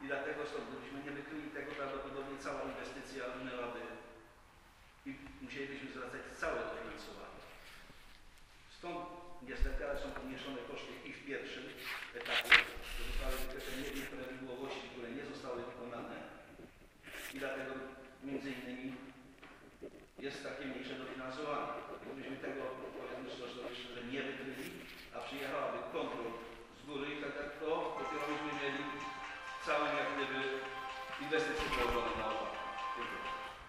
dlatego stąd, gdybyśmy nie wykryli tego, prawdopodobnie cała inwestycja minęłaby i musielibyśmy zwracać całe dofinansowanie. Stąd niestety, ale są pomniejszone koszty i w pierwszym etapie, to zostały wykryte nieprawidłowości, które nie zostały wykonane i dlatego między innymi jest takie mniejsze dofinansowanie. Gdybyśmy tego, powiedzmy że nie wykryli, a przyjechałaby kontrol z góry i tak jak to, dopiero byśmy mieli całe jak gdyby inwestycje położone na opak. Dziękuję.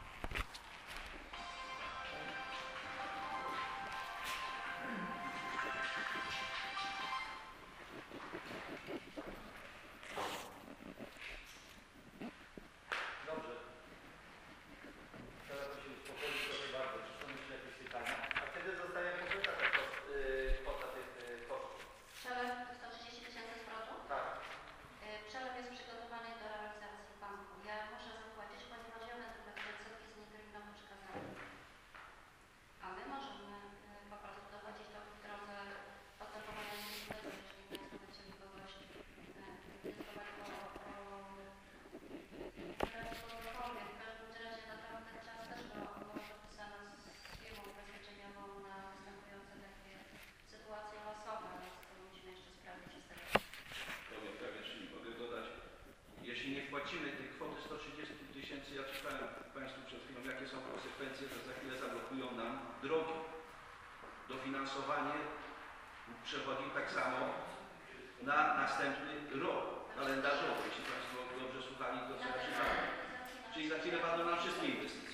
Płacimy tej kwoty 130 000, ja czytałem Państwu przed chwilą, jakie są konsekwencje, że za chwilę zablokują nam drogi. Dofinansowanie przechodzi tak samo na następny rok kalendarzowy, jeśli Państwo dobrze słuchali to, co ja czytałem. Czyli za chwilę padną nam wszystkie inwestycje.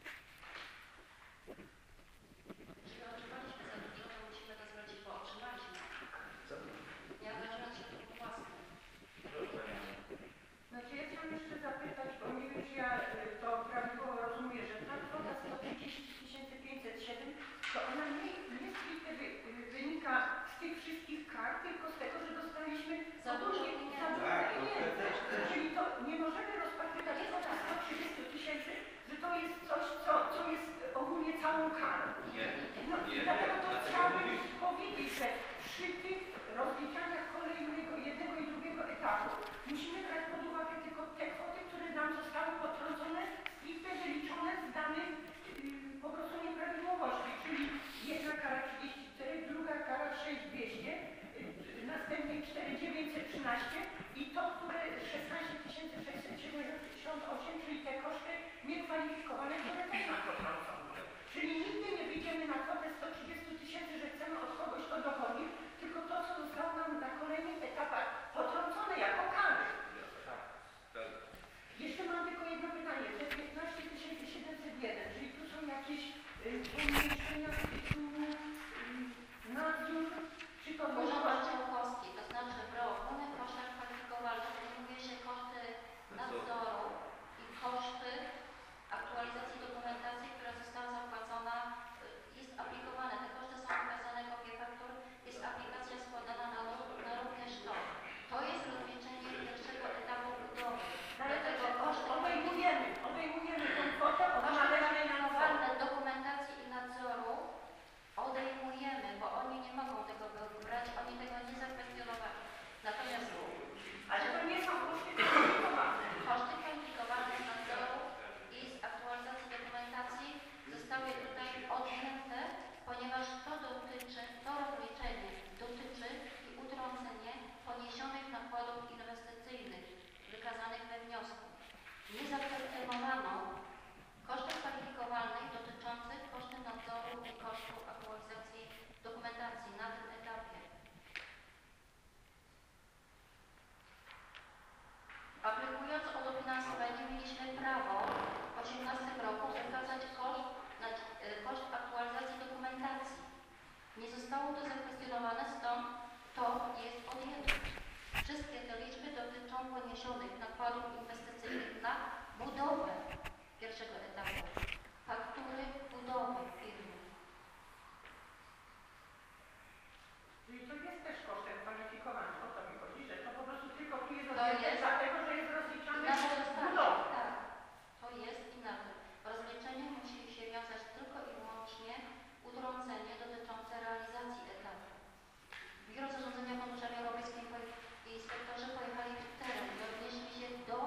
Znaczy ja chciałam jeszcze zapytać, bo nie wiem, czy ja to prawidłowo rozumiem, że ta kwota 130 507 to ona nie stricte wynika z tych wszystkich kart, tylko z tego, że dostaliśmy za dużo pieniędzy. Czyli to nie możemy rozpatrywać kwota 130 000, że to jest coś, co jest ogólnie całą karą. No i dlatego to chciałabym powiedzieć, że przy tych rozliczaniach kolejnego, jednego i drugiego etapu musimy brać pod uwagę tylko te kwoty, które nam zostały potrącone, stricte wyliczone z danych po prostu nieprawidłowości, czyli jedna kara 34, druga kara 6200, następnie 4913 i to, które 16 678, czyli te koszty niekwalifikowane, które też nam potrącą. Czyli nigdy nie wyjdziemy na kwotę 130 000, że chcemy od kogoś to dochodzić, tylko to, co zostało nam na kolejnych etapach potrącone jako kary. Jeszcze mam tylko jedno pytanie. Te 15 701, czyli tu są jakieś pomniejszenia tytułu nadzór, czy to Urząd Marszałkowski, to znaczy w ogólnych kosztach kwalifikowalnych zajmuje się koszty nadzoru i koszty aktualizacji dokumentacji, która została zapłacona, jest aplikowane. Te koszty są wykazane kopie faktur, jest aplikacja składana na również to. To jest rozliczenie pierwszego etapu budowy. Dlatego koszty obejmujemy tą kwotę, kwalifikowane dokumentacji i nadzoru odejmujemy, bo oni nie mogą tego brać, oni tego nie zakwestionowali. Natomiast ale to nie są koszty kwalifikowane. Koszty kwalifikowane nadzoru i z aktualizacji dokumentacji zostały tutaj odjęte, ponieważ to rozliczenie dotyczy i utrącenie poniesionych nakładów inwestycyjnych wykazanych we wniosku. Nie zakwestionowano kosztów kwalifikowalnych dotyczących koszty nadzoru i kosztu aktualizacji dokumentacji na tym etapie. Aplikując o dofinansowanie mieliśmy prawo w 2018 roku wykazać koszt aktualizacji dokumentacji. Nie zostało to zakwestionowane, stąd to jest odjęte. Wszystkie te liczby dotyczą poniesionych nakładów inwestycyjnych na budowę pierwszego etapu, faktury budowy firmy. Czyli to jest też kosztem kwalifikowanym, o to mi chodzi, że to po prostu tylko tu jest jest dlatego, że jest rozliczane budowy. Tak, to jest inaczej. Rozliczenie musi się wiązać tylko i wyłącznie utrącenie dotyczące realizacji etapu. Biuro Zarządzania Funduszami Europejskimi i inspektorzy pojechali w teren i odnieśli się do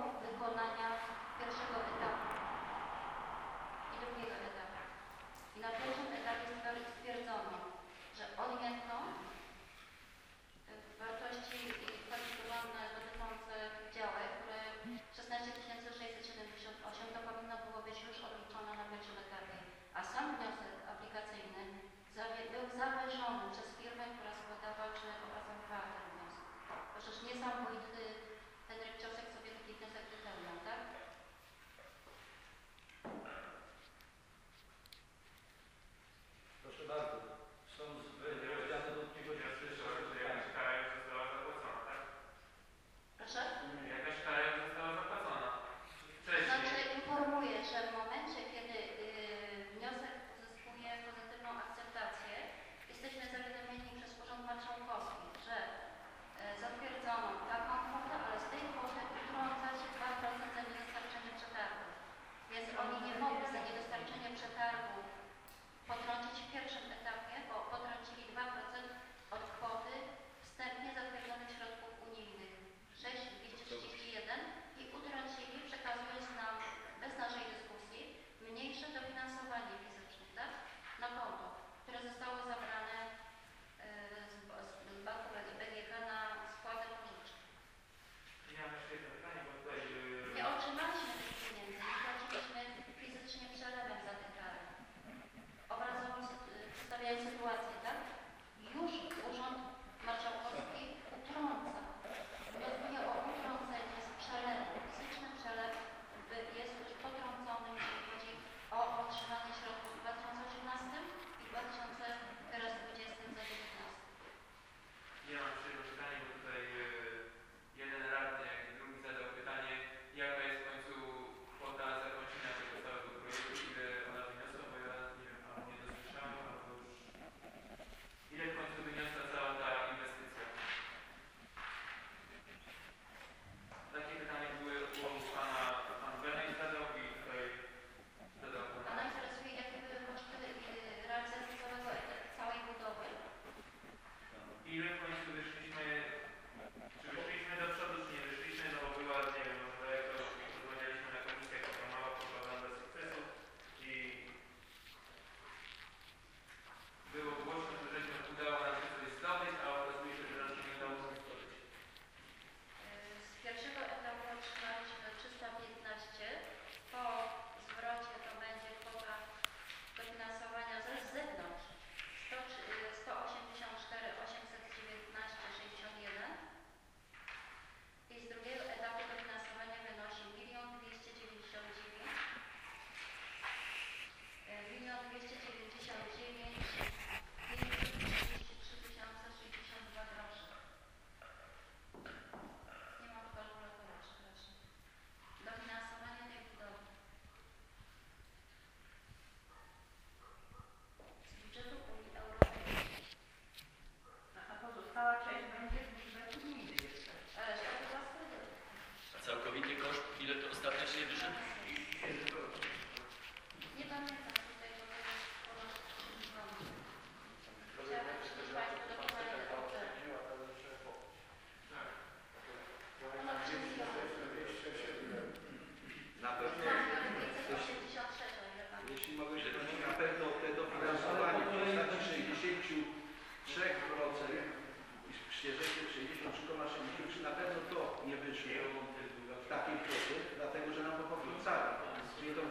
3,60, czy na pewno to nie wyszło w takiej kwocie, dlatego że nam to pokręcali. Czyli to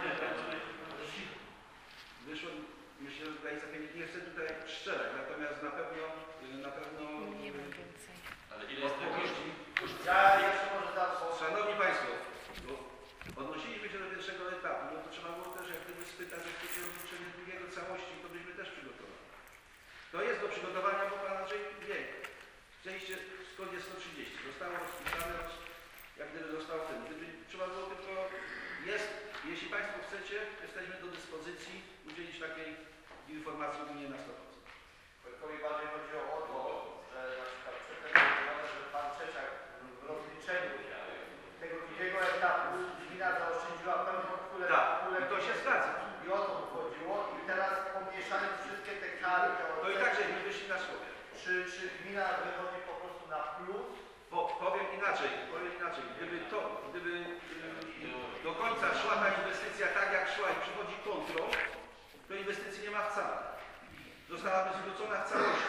wyszło, myślę, że tutaj nie chcę tutaj strzelać, natomiast na pewno Nie mam więcej. Ale ile jest tego? odpowiedzi. Ja jeszcze może dam słowo. Szanowni Państwo, bo odnosiliśmy się do pierwszego etapu, no to trzeba było też jak gdyby spytać, jak to się rozliczenie drugiego całości, to byśmy też przygotowali. To jest do przygotowania, bo Pan Andrzej wie, przejście w zgodzie 130 zostało rozpisane, jak gdyby zostało ten. Gdyby trzeba było tylko, jeśli Państwo chcecie, jesteśmy do dyspozycji udzielić takiej informacji ogólnie na 100%. Tylko mi bardziej chodziło o to, że na przykład przekonane, że Pan Czeczak w rozliczeniu tego drugiego etapu gmina zaoszczędziła pewną pulę. Tak, i to się zgadza. I o to mu chodziło. I teraz pomieszając wszystkie te kary, To i tak, żeśmy wyszli na słowie. czy gmina wychodzi po prostu na plus? Powiem inaczej, gdyby do końca szła ta inwestycja tak jak szła i przychodzi kontrol, to inwestycji nie ma wcale. Zostałaby zwrócona w całości.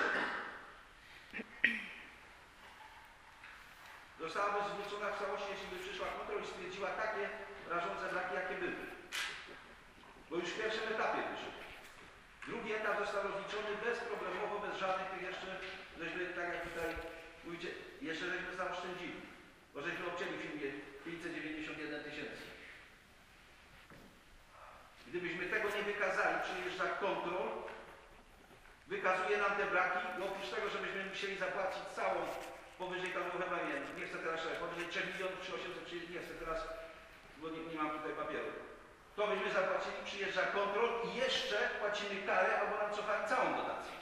Zostałaby zwrócona w całości, jeśli by przyszła kontrol i stwierdziła takie rażące braki, jakie były. Bo już w pierwszym etapie wyszło. Drugi etap został rozliczony bezproblemowo, bez żadnych tych jeszcze, żeśmy, tak jak tutaj mówicie, jeszcze żeśmy zaoszczędzili. Bo żeśmy obcięli firmie 591 000. Gdybyśmy tego nie wykazali, przyjeżdża kontrol, wykazuje nam te braki i oprócz tego, żebyśmy musieli zapłacić całą, powyżej tam chyba nie chcę teraz szaleć, powyżej 3 milionów czy 800, czy nie chcę teraz, bo nie mam tutaj papieru. To byśmy zapłacili, przyjeżdża kontrol i jeszcze płacimy karę albo nam cofali całą dotację.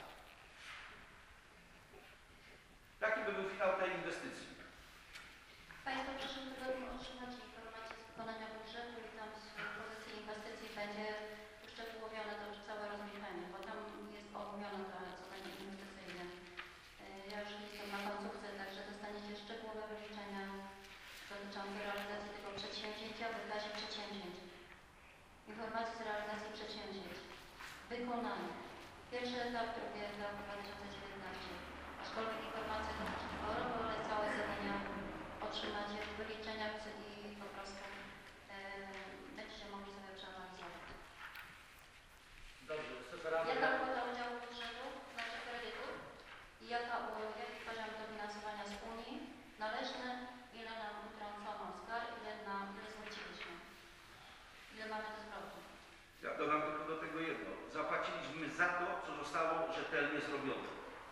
Taki by był finał tej inwestycji. Państwo w przyszłym tygodniu otrzymacie informację z wykonania budżetu i tam z pozycji inwestycji będzie uszczegółowione to już całe rozliczenie, bo tam jest omówione to zadanie inwestycyjne. Ja już jestem na końcówce, także dostaniecie szczegółowe wyliczenia dotyczące realizacji tego przedsięwzięcia w wykazie przedsięwzięć. Informacje z realizacji przedsięwzięć. Wykonanie. Pierwszy etap, drugi etap 2019. Aczkolwiek informacje dotyczące choroby, ale całe zadania otrzymacie w wyliczeniach i po prostu będziecie mogli sobie przeanalizować. Dobrze, separatnie. Jaka kwota udziału budżetu, znaczy kredytu i jaki poziom dofinansowania z Unii należny, ile nam utrącono z kar, ile zwróciliśmy. Ile mamy do zwrotu? Ja dodam tylko do tego jedno. Zapłaciliśmy za to, co zostało rzetelnie zrobione.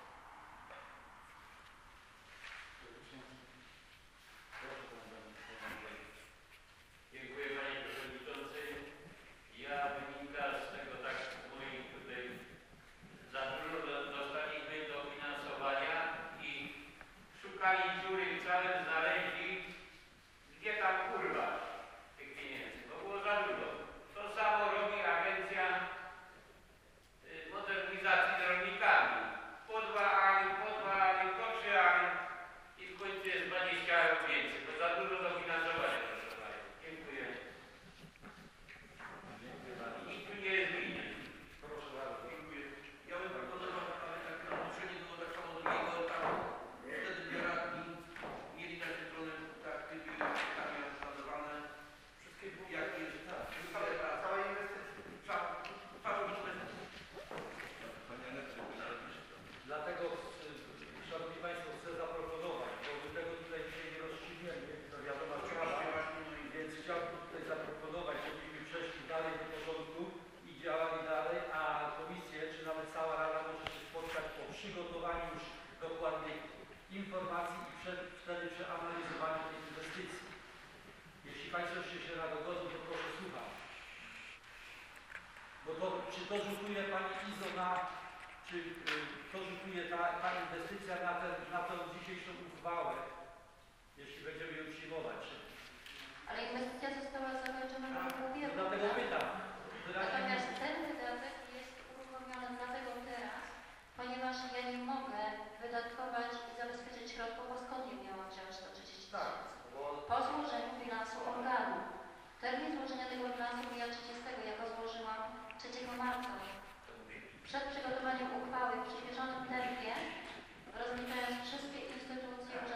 Dziękuję Panie Przewodniczący. Ja wynika z tego tak z moich tutaj za dużo dostaliśmy dofinansowania i szukali dziury w całym, znaleźli gdzie tam kurwa tych pieniędzy. To było za dużo. To samo robi Agencja Modernizacji z Rolnikami. Po 2 ali, po 3 ali i w końcu jest 20 euro więcej. To za dużo dofinansowania, proszę Państwa. Dziękuję. Nikt tu nie jest winien. Proszę bardzo. Dziękuję. Ja bym proponował, ale tak na odnoszenie do tak samo drugiego etapu. Wtedy radni mieli na tę stronę tak pytania zadawane. Wszystkie jakie jest tak. Całe inwestycje. Panie Anetce, Dlatego, Szanowni Państwo, chcę zaproponować, bo my tego tutaj dzisiaj nie rozstrzygniemy, to wiadoma sprawa, więc chciałbym tutaj zaproponować, żebyśmy przeszli dalej do porządku i działali dalej, a komisje, czy nawet cała Rada może się spotkać po przygotowaniu już dokładnej informacji i wtedy przeanalizowaniu tej inwestycji. Jeśli Państwo jeszcze się na to godzą, to proszę słucham. Bo to, czy to rzutuje Pani Izo czy to rzutuje ta inwestycja na tę dzisiejszą uchwałę, jeśli będziemy ją przyjmować? Ale inwestycja została zakończona w ubiegłym Dlatego roku. pytam. Natomiast ten wydatek jest uruchomiony dlatego teraz, ponieważ ja nie mogę wydatkować i zabezpieczyć środków, bo skąd nie miałam wziąć 130 000? Tak, bo Po złożeniu bilansu organu. Termin złożenia tego bilansu mija 30, ja go złożyłam 3 marca. Przed przygotowaniem uchwały w przyspieszonym tempie, rozliczając wszystkie instytucje,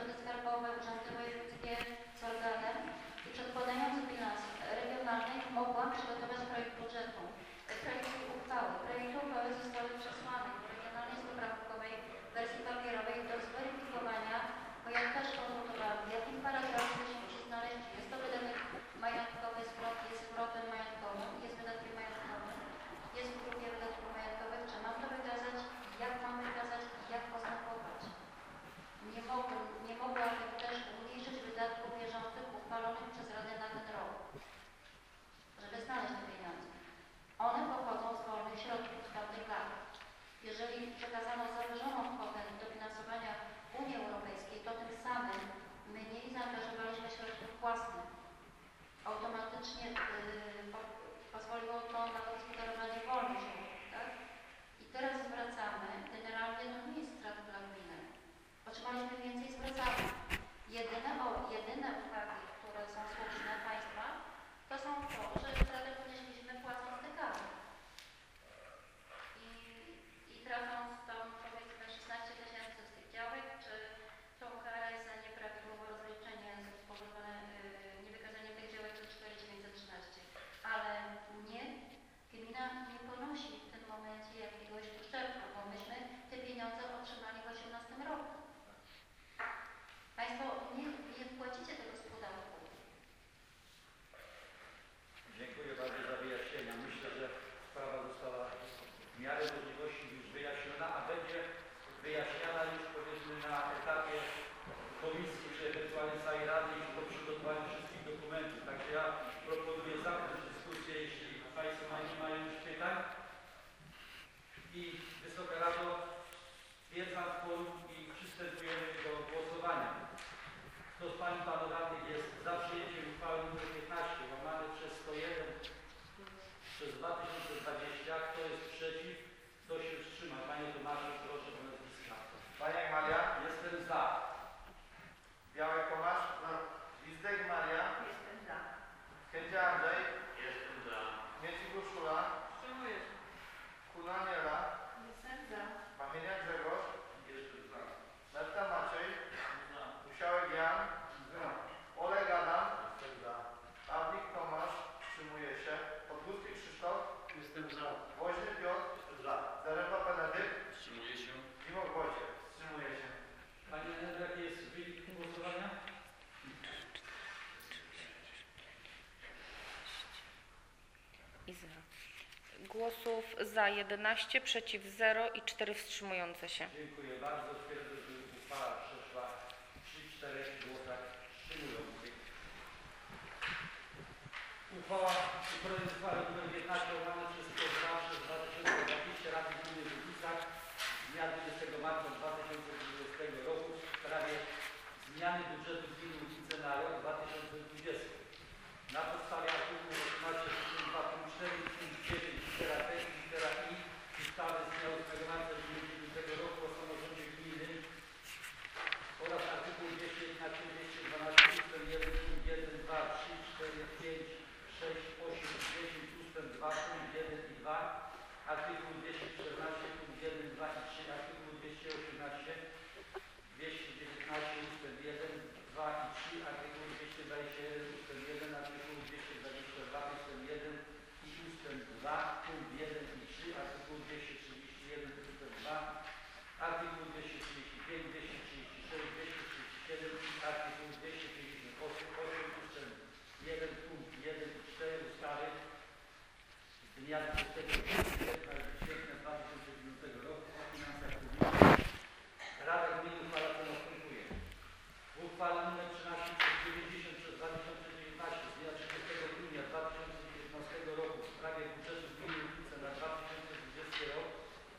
I Wysoka Rado, stwierdzam kworum i przystępujemy do głosowania. Kto z Pań i Panów Radnych jest za przyjęciem uchwały nr 15 łamane przez 101 przez 2020? Kto jest przeciw? Kto się wstrzyma? Panie Tomaszu, proszę o nazwiska. Paniak Maria, Jestem za. Białek Tomasz, Lizdek Maria, Jestem za. Kędzia Andrzej, Jestem za. Mieci Urszula, Wstrzymuję się. Kulaniela, Jestem za. Machyniak Grzegorz, Jestem za. Lewka Maciej, Musiałek Jan, Oleg Adam, Pawlik Tomasz, wstrzymuje się, Podgórski Krzysztof, Jestem za. Woźny Piotr, Zaręba Benedykt, Wstrzymuję się. Zimok Wojciech, wstrzymuje się. Panie Henryku, jaki jest wynik głosowania? I 0. Głosów za 11, przeciw 0 i 4 wstrzymujące się. Dziękuję bardzo. Twierdzę, że uchwała przeszła przy 4 głosach wstrzymujących. Uchwała w projekcie uchwały nr 15 łamane przez 102 przez 2020 Rady Gminy w Gliwicach z dnia 20 marca 2020 roku w sprawie zmiany budżetu gminy Gliwice na rok 2020. Na podstawie artykułu 18 2 punkt 4 punkt 9 litera T i litera I ustawy z dnia 8 marca 2009 roku o samorządzie gminy oraz artykuł 211 212 ust. 1 punkt 1, 2, 3, 4, 5, 6, 8, 10 ust. 2 punkt 1 i 2, artykuł 214 punkt 1, 2 i 3, artykuł 218 219 ust. 1, 2 i 3, artykuł 221 ust. 1, artykuł 222 ust. 1 i ust. 2, punkt 1 i 3, artykuł 231 ust. 2, artykuł 235, 236, 237 i artykuł 258 ust. 1, punkt 1 i 4 ustawy z dnia 20 sierpnia 2009 roku o finansach publicznych. Rada Gminy uchwala co następuje. W uchwale nr 13 przez 90 przez 2019 z dnia 30 grudnia 2019 roku w sprawie budżetu gminy Gliwice na 2020 rok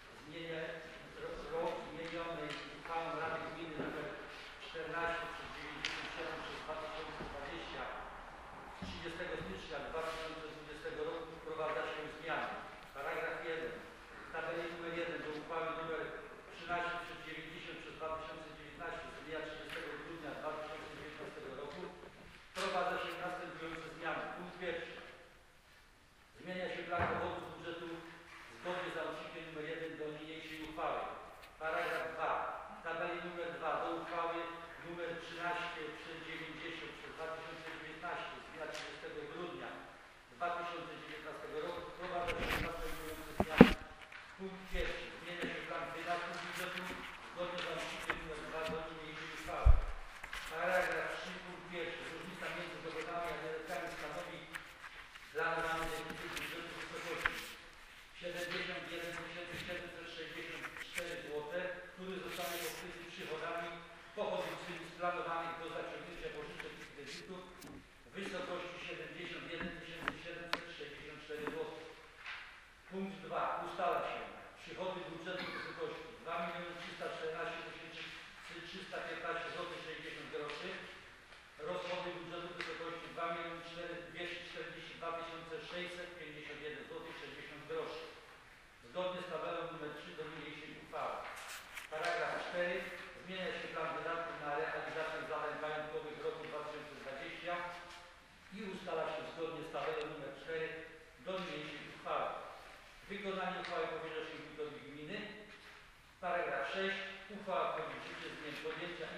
zmienionej uchwałą Rady Gminy nr 14 przez 97 przez 2020 30 stycznia 2020 roku wprowadza się zmiany. Paragraf 1. W tabeli nr 1 do uchwały nr 13 przez 90 przez 2019 z dnia 30 grudnia 2019 roku wprowadza się następujące zmiany. Punkt pierwszy. Zmienia się plan dochodów z budżetu zgodnie z załącznikiem nr 1 do niniejszej uchwały. Paragraf 2. W tabeli nr 2 do uchwały nr 13 przez 90 przez 2019 z dnia 30 grudnia 2019 roku wprowadza się następujące zmiany. Punkt pierwszy. Zmienia się plan wydatków budżetu zgodnie z załącznikiem nr 2 do niniejszej uchwały. Paragraf 3 punkt pierwszy. Różnica między dochodami a wydatkami stanowi planowany deficyt budżetu w wysokości 71 764 zł, który zostanie pokryty przychodami pochodzącymi z planowanych do zaciągnięcia pożyczek i kredytów w wysokości 71 764 zł. Punkt 2. Ustala się przychody budżetu w wysokości 2 314 315 zł 60 groszy, rozchody budżetu w wysokości 2 242 651 zł 60 groszy. Zgodnie z tabelą nr 3 do niniejszej uchwały. Paragraf 4. Zmienia się plan wydatków na realizację zadań majątkowych w roku 2020 i ustala się zgodnie z tabelą nr 4 do niniejszej uchwały. Wykonanie uchwały powierza się wójtowi gminy. Paragraf 6. Uchwała wchodzi w życie z dniem podjęcia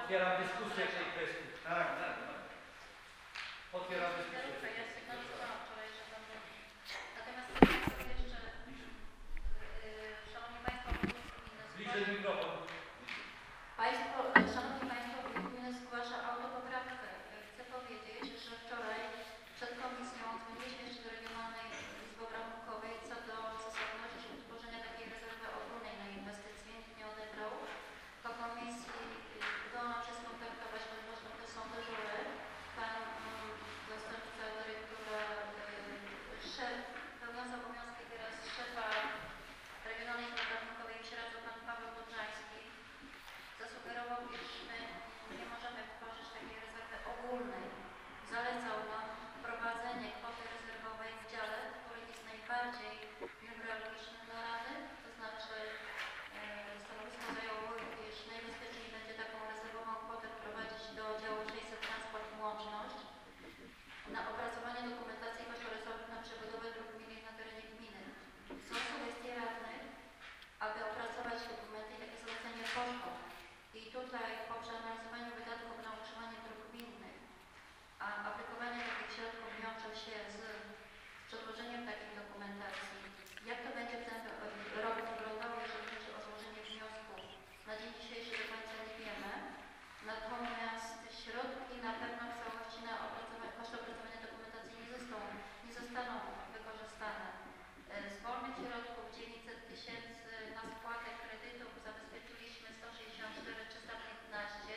Otwieram dyskusję w tej kwestii. Tak, tak, tak. Otwieram dyskusję. Ja sygnalizowałam wczoraj, że tam było. Natomiast chcę jeszcze, Szanowni Państwo, Zbliżę mikrofon. Szanowni Państwo, gmina zgłasza autopoprawkę. Chcę powiedzieć, że wczoraj przed komisją dzwoniliśmy jeszcze do Regionalnej Izby Obrachunkowej co do zasadności utworzenia takiej rezerwy ogólnej na inwestycje. Nikt nie odebrał. Po komisji wolno się skontaktować, ponieważ to są dyżury. Pan zastępca dyrektora, szef, pełniący obowiązki teraz szefa Regionalnej Izby Obrachunkowej w Sieradzu, pan Paweł Podrzański, zasugerował, iż my nie możemy tworzyć takiej rezerwy ogólnej. Zalecał nam wprowadzenie kwoty rezerwowej w dziale, który jest najbardziej newralgiczny dla Rady, to znaczy stanowisko zajęło, iż najbezpieczniej będzie taką rezerwową kwotę wprowadzić do działu 600 Transport i Łączność na opracowanie dokumentacji kosztorysowych na przebudowę dróg gminnych na terenie gminy. Są sugestie radnych, aby opracować dokumenty i takie zalecenie poszło. I tutaj po przeanalizowaniu wydatków na utrzymanie dróg gminnych, a aplikowanie takich środków wiąże się z przedłożeniem takiej dokumentacji, jak to będzie w ten rok wyglądało, jeżeli chodzi o złożenie wniosków. Na dzień dzisiejszy do końca nie wiemy, natomiast środki na pewno w całości na koszty opracowania dokumentacji nie zostaną wykorzystane. Z wolnych środków 900 000 na spłatę kredytów zabezpieczyliśmy 164 315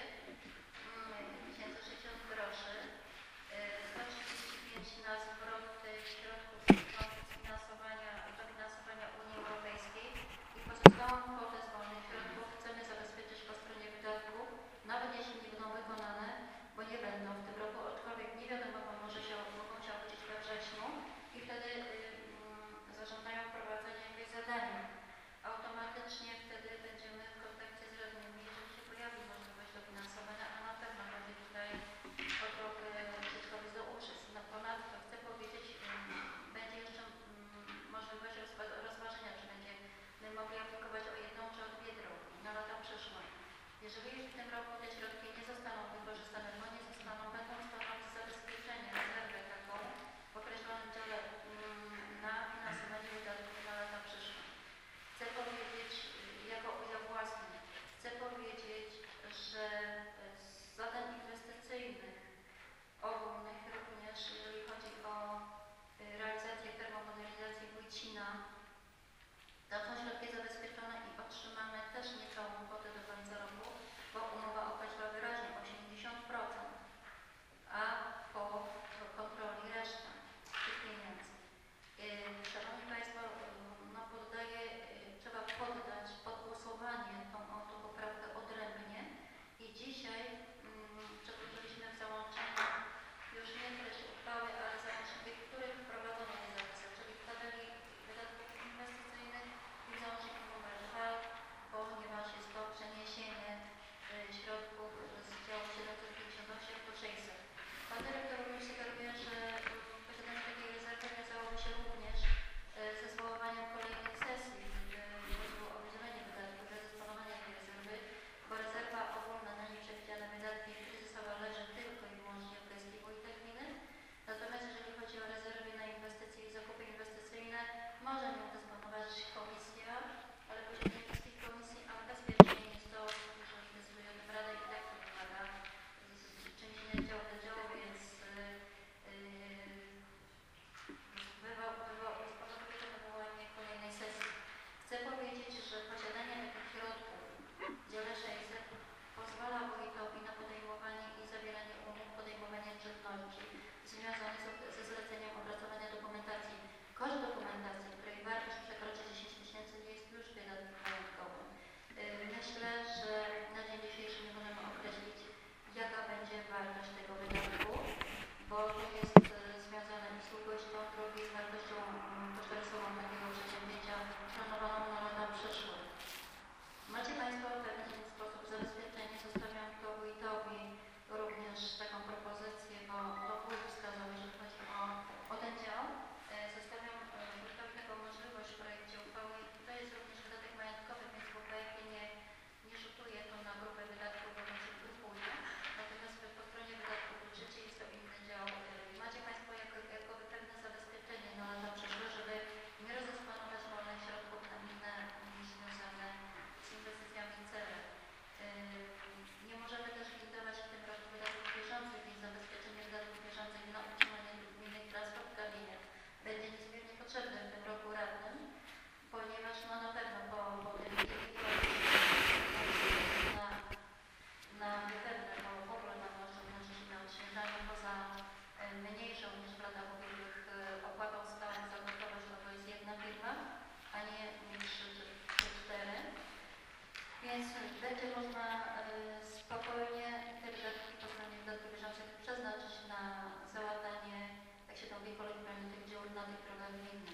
060 groszy, 135 na zwroty środków dofinansowania będzie można spokojnie te wydatki po stronie wydatków bieżących przeznaczyć na załatanie, jak się to mówi kolokwialnie, tych dziur na tych drogach gminnych.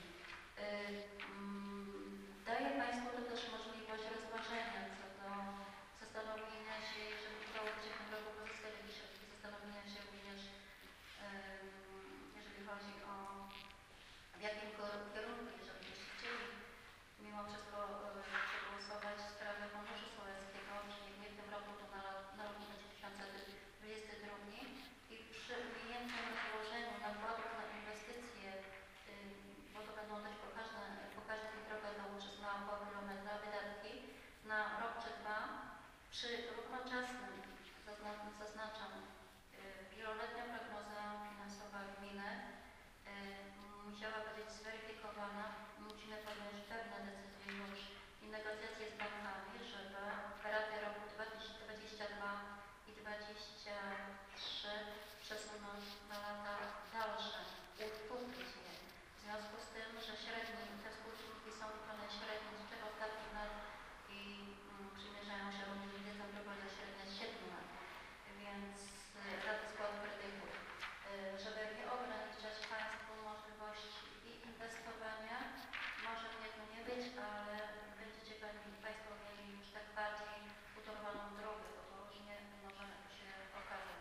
Daję Państwu to też możliwość rozważenia co do zastanowienia się, jeżeli udało się w tym roku pozyskać jakieś środki, zastanowienia się również, jeżeli chodzi o w jakim kierunku, jeżeli byście chcieli mimo wszystko przegłosować sprawę Funduszu Sołeckiego, czyli nie w tym roku, to na rok 2022 i przy ujętym rozłożeniu nakładów na inwestycje, bo to będą też po każdej drodze do użytku około kilometra wydatki na rok czy dwa, przy równoczesnym, zaznaczam, wieloletnia prognoza finansowa gminy musiała być zweryfikowana. Musimy podjąć pewne decyzje już i negocjacje z bankami, żeby operaty roku 2022 i 2023 przesunąć na lata dalsze, ukrócić je. W związku z tym, że te współczynniki są liczone średnio z 3 ostatnich lat i przymierzają się również z wiedzą drogą średnia z 7 lat, więc raty spłat kredytów, żeby nie ograniczać Państwu możliwości i inwestowania. Może mnie tu nie być, ale będziecie Państwo mieli już tak bardziej utorowaną drogę, bo to różnie może się okazać.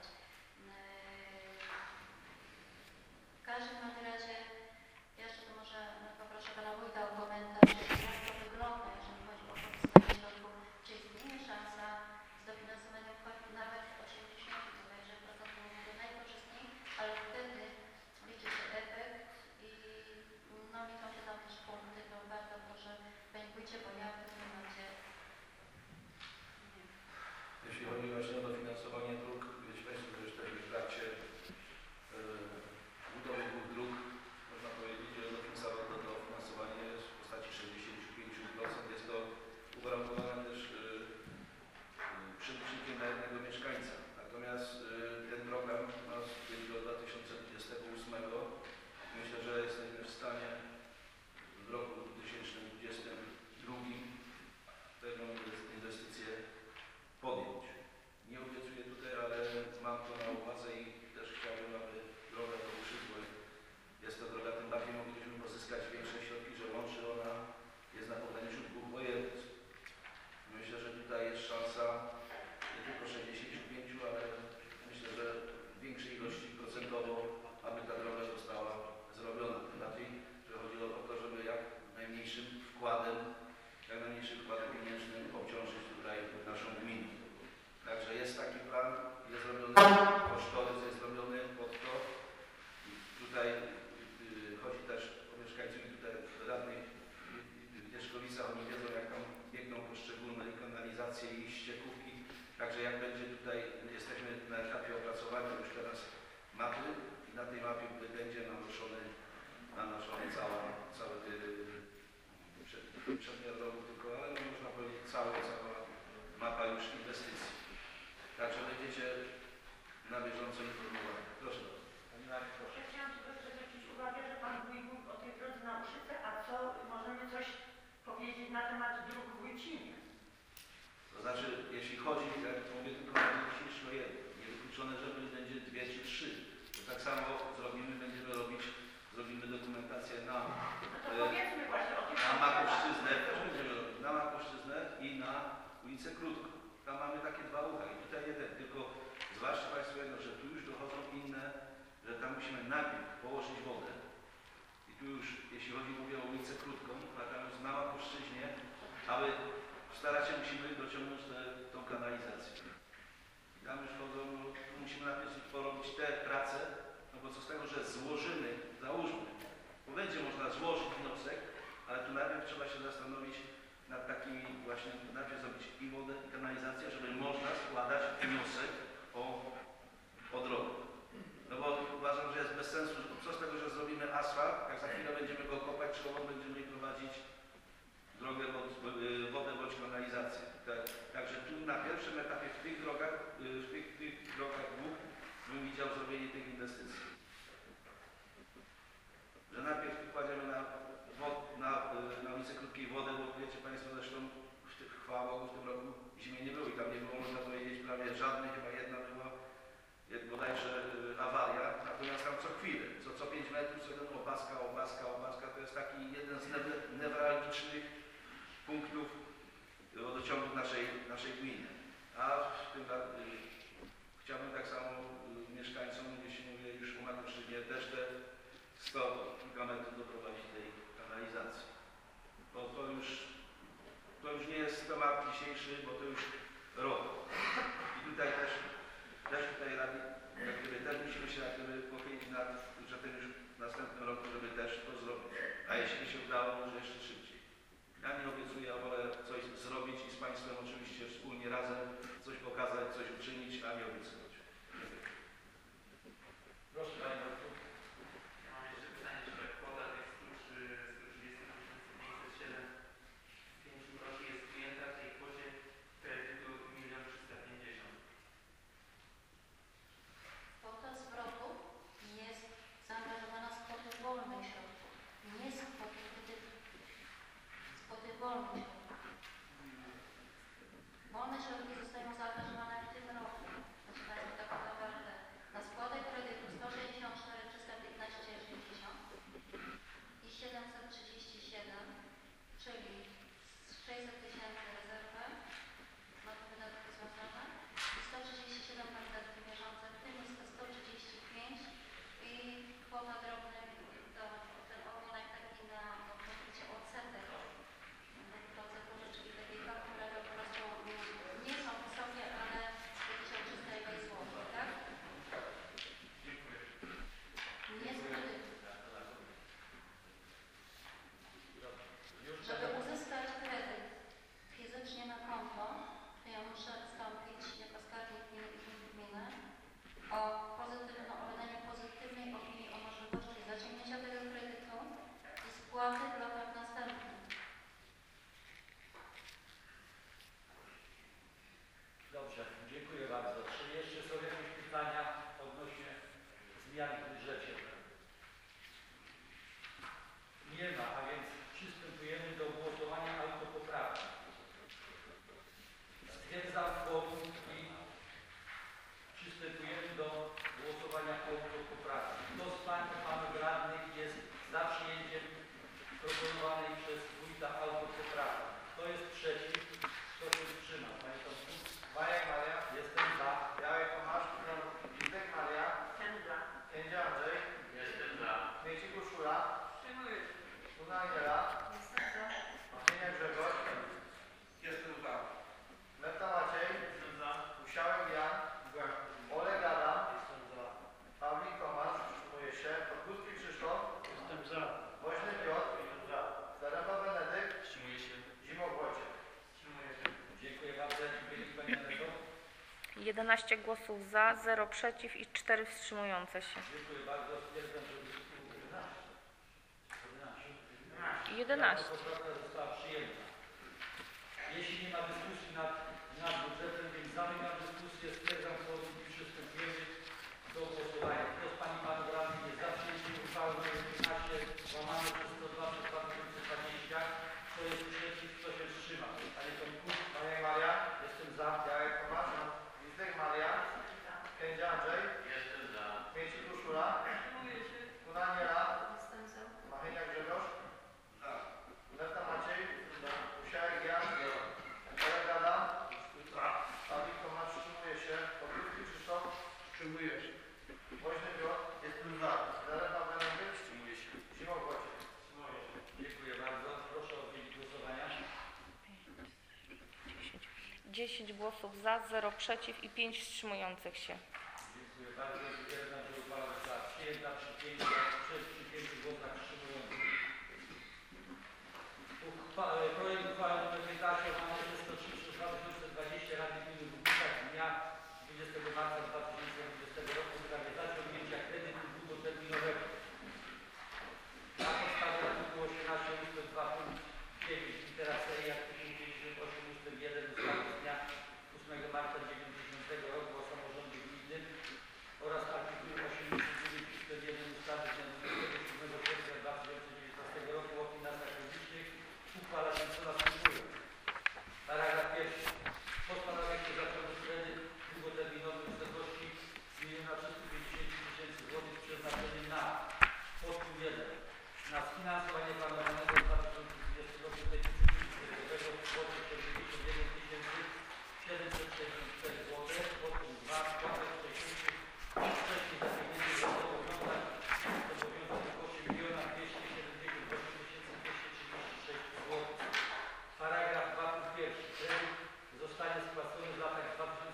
W każdym razie jeszcze tu może poproszę Pana Wójta o komentarz, jak to wygląda, jeżeli chodzi o pozyskanie środków, czy istnieje szansa z dofinansowaniem kwot nawet 80%, także procent byłoby najkorzystniej, ale wtedy liczy się efekt i no liczą się tam też punkty, to bardzo proszę Panie Wójcie, bo ja w tym momencie nie. Jeśli chodzi właśnie o dofinansowanie dróg, wiecie Państwo, że już w trakcie budowy dwóch dróg, można powiedzieć, że dofinansowanie jest w postaci 65%. Jest to uwarunkowane też przelicznikiem na jednego mieszkańca. Natomiast ten program ma do 2028. Myślę, że jesteśmy w stanie w roku 2022 pewną inwestycję podjąć. Nie obiecuję tutaj, ale mam to na uwadze i też chciałbym, aby droga do Uszy, bo jest to droga, tym bardziej mogliśmy pozyskać większe środki, że łączy ona, jest na pograniczu dwóch województw. Myślę, że tutaj jest szansa nie tylko 65, ale myślę, że w większej ilości procentowo, aby ta droga została zrobiona. Tym bardziej, że chodzi o to, żeby jak najmniejszym wkładem pieniężnym obciążyć tutaj naszą gminę. Także jest taki plan, jest zrobiony kosztorys, jest zrobiony pod to. Tutaj chodzi też o mieszkańców tutaj radnych w Wierzchowicach, oni wiedzą, jak tam biegną poszczególne kanalizacje i ściekówki. Także jak będzie tutaj, jesteśmy na etapie opracowania już teraz mapy i na tej mapie będzie nanoszony cały przedmiot drogu tylko, ale no można powiedzieć cała mapa już inwestycji. Także będziecie na bieżąco informowani. Proszę bardzo. Pani Marii, proszę. Ja chciałam tylko jeszcze zwrócić uwagę, że Pan mówił o tej drodze na Uszyce, a co możemy coś powiedzieć na temat dróg w Łycinie? To znaczy, jeśli chodzi, jak mówię tylko na dzisiejszy jeden, niewykluczone, że będzie 2 czy 3. To tak samo zrobimy dokumentację na Powiedzmy właśnie o tych na Makowszczyznę, też będziemy robić, na Makowszczyznę i na ulicę Krótką. Tam mamy takie dwa ucha i tutaj jeden, tylko zważcie Państwo jedno, że tu już dochodzą inne, że tam musimy najpierw położyć wodę i tu już, jeśli mówię o ulicę Krótką, a tam już na Makowszczyźnie, aby starać się musimy dociągnąć tą kanalizację. I tam już chodzą, musimy najpierw porobić te prace, no bo co z tego, że złożymy, załóżmy, bo będzie można złożyć wniosek, ale tu najpierw trzeba się zastanowić nad takimi właśnie, najpierw zrobić i wodę, i kanalizację, żeby można składać wniosek o drogę. No bo uważam, że jest bez sensu, że co z tego, że zrobimy asfalt, jak za chwilę będziemy go kopać, czy będziemy prowadzić drogę, wodę bądź kanalizację. Także tu na pierwszym etapie w tych drogach dwóch bym widział zrobienie tych inwestycji. Że najpierw kładziemy na ulicę Krótkiej wodę, bo wiecie Państwo zresztą chwała Bogu w tym roku Święcimie nie było i tam nie było, można powiedzieć, prawie żadnej, chyba jedna była, bodajże awaria, natomiast tam co chwilę, co 5 metrów, co jeden opaska, to jest taki jeden z newralgicznych punktów wodociągów naszej gminy. A w tym chciałbym tak samo mieszkańcom, jeśli mówię już o Makuszynie, też te 100 kilka metrów doprowadzić do tej kanalizacji. Bo to już nie jest temat dzisiejszy, bo to już rok. I tutaj też Rady, jak gdyby też musimy się pochylić nad, że ten już w następnym roku, żeby też to zrobić. A jeśli by się udało, może jeszcze szybciej. Ja nie obiecuję, ja wolę coś zrobić i z Państwem oczywiście wspólnie razem coś pokazać, coś uczynić, a nie obiecywać. Proszę Panie Marku. Ja mam jeszcze pytanie, czy ta kwota tych 130 507 w 5 roku jest ujęta w tej kwocie kredytu 1 350 000. Kwota zwrotu jest zaangażowana z kwoty wolnej środków, nie z kwoty kredytu. Z kwoty wolnej środków. Wolne środki zostają zaangażowane w tym roku. Zaczynają tak naprawdę na składek kredytu 164 315 60 i 737, czyli 600 tysięcy rezerwy, na to wydatki związane, i 137 na wydatki bieżące, w tym jest to 135 i kwota drobna, ten ogonek taki na pokrycie odsetek dotyczące pożyczki takiej które po prostu nie są wysokie, ale jakieś o 300 zł, tak? Dziękuję. Nie z kredytu. Już Żeby uzyskać kredyt fizycznie na konto, to ja muszę wystąpić jako skarbnik gminy i gminy o wydaniu pozytywnej opinii o możliwości zaciągnięcia tego kredytu i spłaty w latach następnych. Dobrze, dziękuję bardzo. Czy jeszcze są jakieś pytania odnośnie zmian w budżecie? Nie ma, a więc przystępujemy do głosowania autopoprawki. Stwierdzam kworum i przystępujemy do głosowania autopoprawki. Kto z Pań i Panów Radnych jest za przyjęciem proponowanej przez wójta autopoprawki? Kto jest przeciw? Kto się wstrzymał? Panie Tomku? Marek Maria, Jestem za. Jarek Tomasz, Witek Maria, Kędzia Andrzej, Jestem za. Kmiecik Urszula, Luna Aniela, Machinia Grzegorz, Jestem za. Meta Maciej, Jestem za. Musiałem Jan, Oleg Adam, Jestem za. Pawlik Tomasz, wstrzymuje się, Podgórski Krzysztof, Jestem za. Woźny Piotr, Jestem za. Zaręba Benedykt, Wstrzymuję się. Zimow Wojciech. Wstrzymuję się. Dziękuję bardzo. Dziękuję Pani Anetko. 11 głosów za, 0 przeciw i 4 wstrzymujące się. Dziękuję bardzo. Stwierdzam, że 11. 11. Poprawka została przyjęta. Jeśli nie ma dyskusji nad budżetem, więc zamykam dyskusję, stwierdzam kworum i przystępujemy do głosowania. Kto z Pani i Panów Radnych jest za przyjęciem uchwały nr 15 łamane przez 102 przez 2020? Kto jest przeciw? Kto się wstrzymał? Panie Tomku? Marek Maria, Jestem za. Jarek Tomasz, Witek Maria, Kędzia Andrzej, Jestem za. Kmiecik Urszula, Luna Aniela, Jestem za. Machinia Grzegorz, Za. Meta Maciej, Musiałek Jan, Oleg Adam, Pawlik Tomasz, wstrzymuje się, Podgórski Krzysztof, Wstrzymuję się. Woźny Piotr, jestem za, Zaręba Benedykt, wstrzymuje się, Zimow Wojciech. Wstrzymuję się. Dziękuję bardzo. Proszę o oddzielenie głosowania. 10 głosów za, 0 przeciw i 5 wstrzymujących się. Dziękuję bardzo. Stwierdzam, że uchwała została przyjęta przy 5 głosach wstrzymujących. Projekt uchwały nr 15 łamane przez 103 przez 2020 Rady Gminy Bugusza z dnia 20 marca 2020 roku w sprawie zaciągnięcia kredytu długoterminowego. Na podstawie artykułu 18 ust. 2 punkt 9 litera C i artykuł 58 ust. 1 ustawy z dnia 8 marca 1990 roku o samorządzie gminnym oraz artykuł 89 ust. 1 ustawy z dnia 27 czerwca 2019 roku o finansach publicznych uchwala się co następuje. 464 zł. Podpunkt 2. Składek wcześniejszych i wcześniej zaciągniętych zobowiązań w kwocie 1 278 236 zł. Paragraf 2 punkt 1. Kredyt zostanie spłacony w latach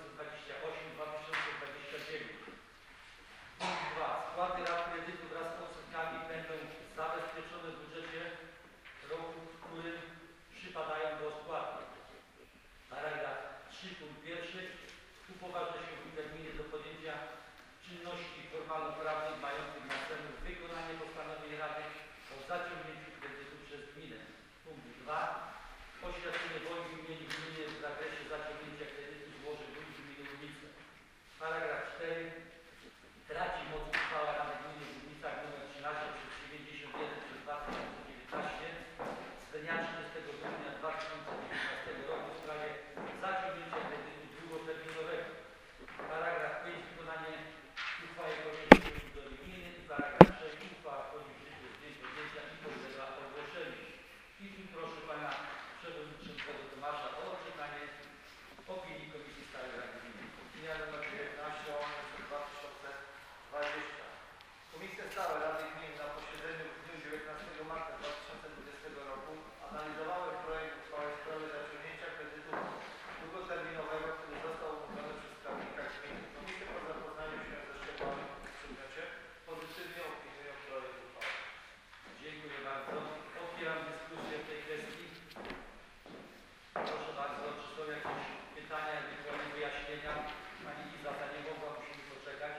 2028-2029. Punkt 2. Spłaty rat kredytu wraz z odsetkami będą zabezpieczone w budżecie roku, w którym przypadają do spłaty. Paragraf 3 punkt 1. Upoważnia się wójta gminy do podjęcia czynności formalno-prawnych mających na celu wykonanie postanowień Rady o zaciągnięciu kredytu przez gminę. Punkt 2. Oświadczenie woli w imieniu gminy w zakresie zaciągnięcia kredytu złoży wójt gminy Łubnice. Paragraf 4. Traci moc uchwała Rady Gminy w Głubnicach nr 13/91/2019 z dnia 30 grudnia 2019 roku w sprawie zaciągnięcia kredytu długoterminowego. Paragraf 5. Wykonanie uchwały Komisji Budżetowej Gminy. I paragraf 6. Uchwała wchodzi w życie z dniem podjęcia i podlega ogłoszeniu. I tu proszę Pana Przewodniczącego Tomasza o odczytanie opinii Komisji Stałej Rady Gminy. Opinia nr 19 o 2020. Komisje Stałe Rady Gminy na posiedzeniu w dniu 19 marca 2020 roku analizowały projekt uchwały w sprawie zaciągnięcia kredytu długoterminowego, który został umówiony przez prawnika gminy. Komisje po zapoznaniu się ze szczegółami w przedmiocie pozytywnie opiniują projekt uchwały. Dziękuję bardzo. Otwieram dyskusję w tej kwestii. Proszę bardzo, czy są jakieś pytania, ewentualnie wyjaśnienia? Pani Iza nie mogła, musimy poczekać.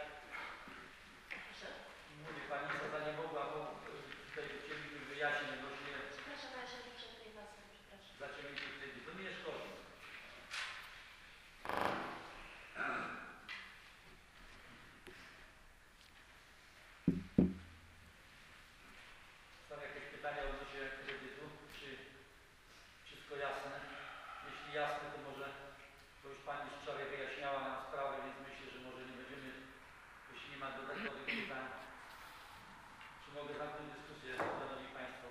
Mówię, Pani Iza nie mogła, bo tutaj chcieliśmy wyjaśnić odnośnie Przepraszam, ale jeszcze nie przed tej pasem, przepraszam. zaciągnięcia kredytu. To nie szkodzi. Są jakieś pytania odnośnie kredytu? Czy wszystko jasne? Jeśli jasne, to może, bo już Pani wczoraj wyjaśniała nam sprawę, więc myślę, że może nie będziemy, jeśli nie ma dodatkowych pytań. Czy mogę zamknąć dyskusję, Szanowni Państwo?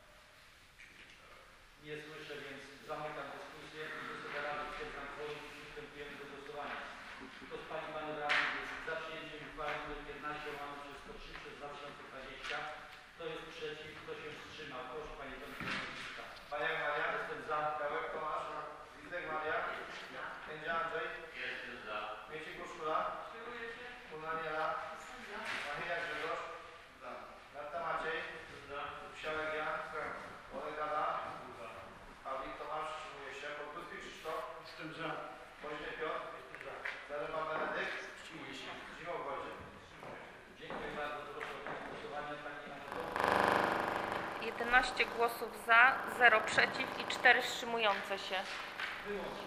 Nie słyszę, więc zamykam dyskusję i Wysoka Rada stwierdzam kworum i przystępujemy do głosowania. Kto z Pani i Panów Radnych jest za przyjęciem uchwały nr 15 103/2020? Kto jest przeciw? Kto się wstrzymał? Proszę Panie Przewodniczący. Paniak Maria. Jestem za. Białek Tomasz. Witek Maria. Kędzia Andrzej. Jestem za. Mieciek Urszula. Daniela. Machina Grzegorz. Marta Maciej. Psiałek Jan. Olek Ada. Pawlik Tomasz. Wstrzymuje się. Podgórski Krzysztof. Jestem za. Woźny Piotr. Zaręba Benedykt. Wstrzymuje się. Zimow Wojciech. Dziękuję bardzo. Proszę o głosowanie. Pani Anno. 11 głosów za, 0 przeciw i 4 wstrzymujące się. Wyłącz.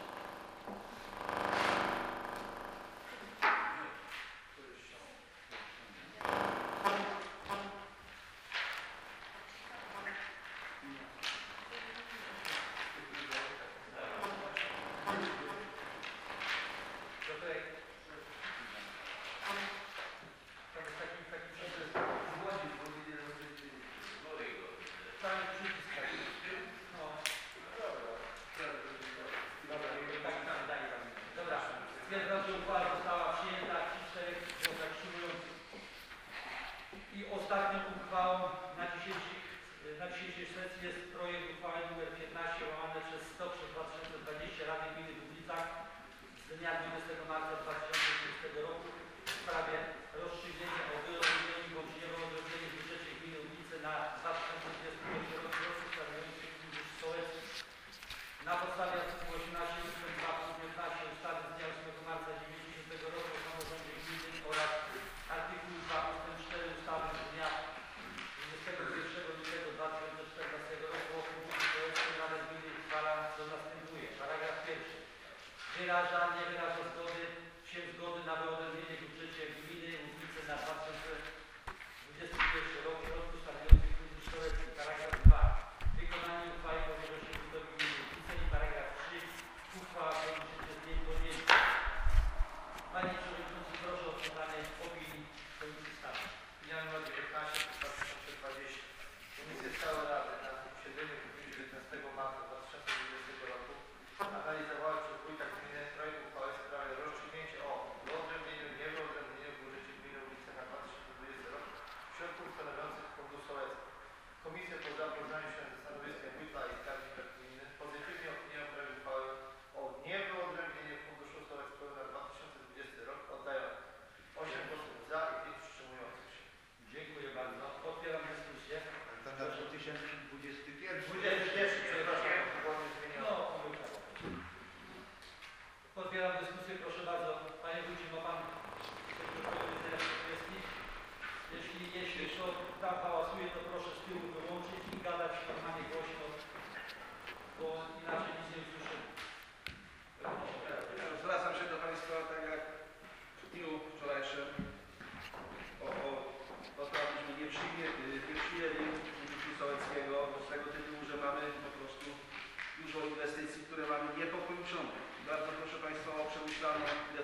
Stwierdzam, że uchwała została przyjęta w 4 głosach wstrzymujących. I ostatnią uchwałą na dzisiejszej sesji jest projekt uchwały nr 15/100/2020 Rady Gminy w Głubnicach z dnia 20 marca 2020 roku w sprawie rozstrzygnięcia o wyodrębnieniu bądź niewyodrębnieniu w budżecie gminy Głubnice na 2021 rok środków stanowiących fundusz sołecki. Na podstawie artykułu 18 ust. 2 punkt 15 ustawy z dnia 8 marca 1990 roku o samorządzie gminy oraz artykułu 2 ust. 4 ustawy z dnia 21 lutego 2014 roku o funduszu sołeckim Rada Gminy uchwala co następuje. Paragraf 1. Nie wyraża zgody na wyodrębnienie w budżecie gminy Łubnice na 2021 rok środków stanowiących fundusz sołecki. Paragraf 2. Wykonanie uchwały powierza się wójtowi gminy Łubnice. I paragraf 3. Uchwała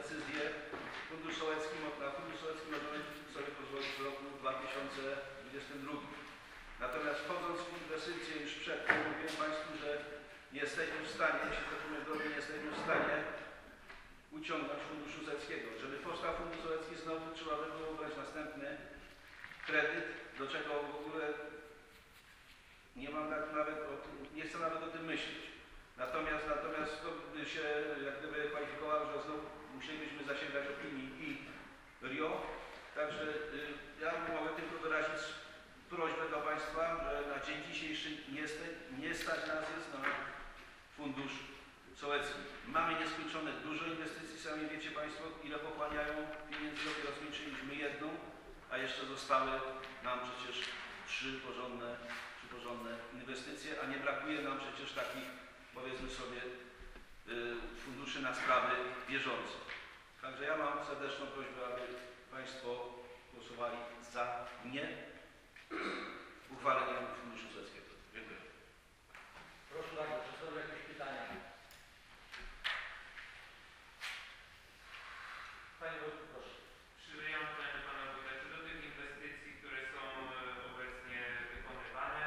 decyzję. Fundusz Sołecki możemy sobie pozwolić w roku 2022. Natomiast wchodząc w inwestycje już przedtem, mówiłem Państwu, że nie jesteśmy w stanie, jeśli zrobimy drogi, nie jesteśmy w stanie uciągnąć Funduszu Sołeckiego. Żeby powstał Fundusz Sołecki, znowu trzeba by było brać następny kredyt, do czego w ogóle nie mam nawet nie chcę nawet o tym myśleć. Natomiast to by się jak gdyby kwalifikowało, że znowu musielibyśmy zasięgać opinii i RIO. Także ja mogę tylko wyrazić prośbę do Państwa, że na dzień dzisiejszy nie stać nas jest na Fundusz Sołecki. Mamy nieskończone dużo inwestycji, sami wiecie Państwo, ile pochłaniają pieniędzy, dopiero skończyliśmy jedną, a jeszcze zostały nam przecież trzy porządne inwestycje, a nie brakuje nam przecież takich, powiedzmy sobie, funduszy na sprawy bieżące. Także ja mam serdeczną prośbę, aby Państwo głosowali za uchwaleniem Funduszu Sołeckiego. Dziękuję. Proszę bardzo, czy są jakieś pytania? Panie Wójtu, proszę. Ja mam pytanie do Pana Wójta. Czy do tych inwestycji, które są obecnie wykonywane,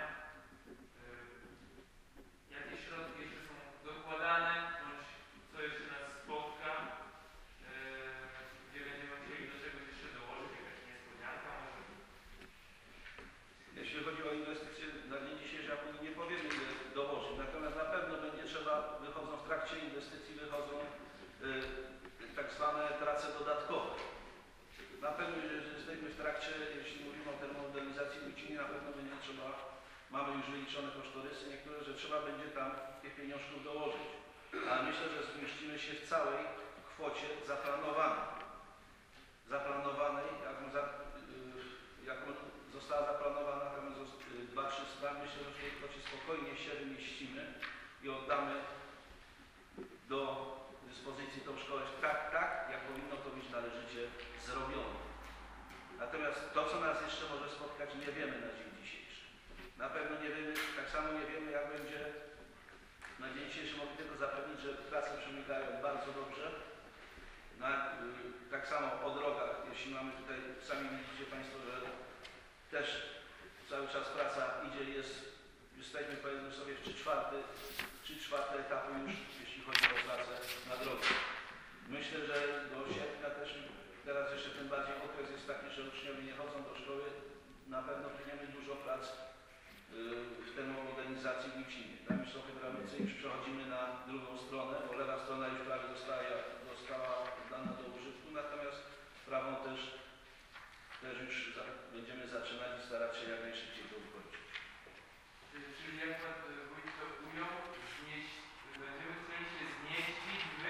jakie środki jeszcze są dokładane, bądź co jeszcze nas spotka, gdzie będziemy musieli do czegoś jeszcze dołożyć, jakaś niespodzianka może? Jeśli chodzi o inwestycje, na dzień dzisiejszy ja nie powiem, ile dołożyć. Natomiast na pewno będzie trzeba, w trakcie inwestycji wychodzą tak zwane prace dodatkowe. Na pewno, że jesteśmy w trakcie, jeśli mówimy o termomodernizacji Łódziny, na pewno będzie trzeba, mamy już wyliczone kosztorysy niektóre, że trzeba będzie tam tych pieniążków dołożyć. Ale myślę, że zmieścimy się w całej kwocie zaplanowanej, jaką została zaplanowana, tam jest 2300, myślę, że w tej kwocie spokojnie się wymieścimy i oddamy do dyspozycji tą szkołę tak, jak powinno to być należycie zrobione. Natomiast to, co nas jeszcze może spotkać, nie wiemy na dzień dzisiejszy. Na pewno nie wiemy, tak samo nie wiemy, jak będzie na dzień dzisiejszy. Mogę tylko zapewnić, że prace przebiegają bardzo dobrze. Tak samo o drogach, jeśli mamy tutaj, sami widzicie Państwo, że też cały czas praca idzie, jesteśmy powiedzmy sobie w 3/4 etapu już, jeśli chodzi o pracę na drogę. Myślę, że do sierpnia też, teraz jeszcze tym bardziej okres jest taki, że uczniowie nie chodzą do szkoły, na pewno płyniemy dużo prac w termomodernizacji w Łódzinie. Tam już są hydraulicy, już przechodzimy na drugą stronę, bo lewa strona już prawie została dana do użytku, natomiast prawą też już będziemy zaczynać i starać się jak najszybciej to ukończyć. Czyli jak Pan Wójt to ujął, będziemy chcieli się zmieścić w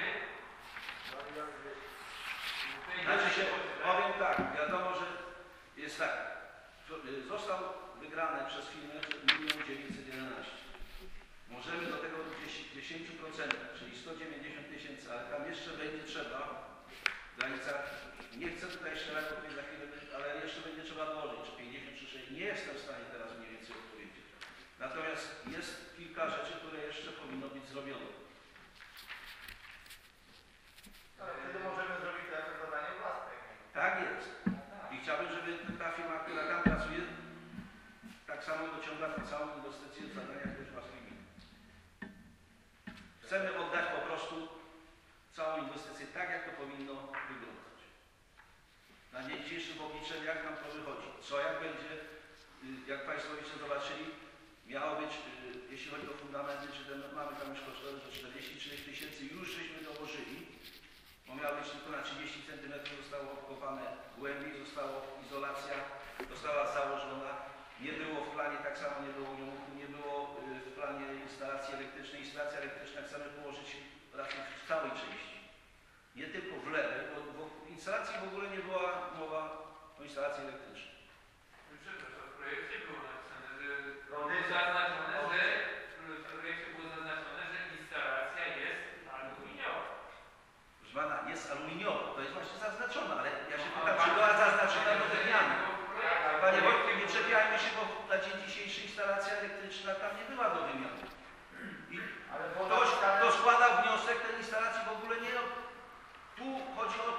tej Znaczy się, powiem tak, wiadomo, że jest tak, został wygrany przez firmę 1 911 000. Możemy do tego 10%, czyli 190 000, ale tam jeszcze będzie trzeba w granicach, nie chcę tutaj strzelać o za chwilę, ale jeszcze będzie trzeba dołożyć, czy 50 czy 60, nie jestem w stanie teraz mniej więcej odpowiedzieć. Natomiast jest kilka rzeczy, które jeszcze powinno być zrobione. Ale wtedy możemy zrobić to jako zadanie własne. Tak jest. I chciałbym, żeby ta firma, która tam pracuje, tak samo dociąga tę całą inwestycję w zadaniach też własnej gminy. Chcemy oddać po prostu całą inwestycję tak, jak to powinno wyglądać. Na dzień dzisiejszy w obliczeniu, jak nam to wychodzi. Co jak będzie, jak Państwo jeszcze zobaczyli, miało być, jeśli chodzi o fundamenty, czy mamy tam już kosztorys do 43 000, już żeśmy dołożyli, bo miało być tylko na 30 cm, zostało obkopane głębiej, izolacja została założona, nie było w planie, tak samo nie było w planie instalacji elektrycznej. Instalacja elektryczna chcemy położyć raczej w całej części, nie tylko w lewej, bo w instalacji w ogóle nie była mowa o instalacji elektrycznej. Przepraszam, w projekcie było napisane, że w projekcie było zaznaczone, że instalacja jest aluminiowa. Proszę Pana, jest aluminiowa, to jest właśnie zaznaczone, ale ja się pytam, czy była zaznaczona do wymiany. Panie Wojtku, nie czepiajmy się, bo na dzień dzisiejszy instalacja elektryczna tam nie była do wymiany. I ktoś, kto składał wniosek, tej instalacji w ogóle nie... Tu chodzi o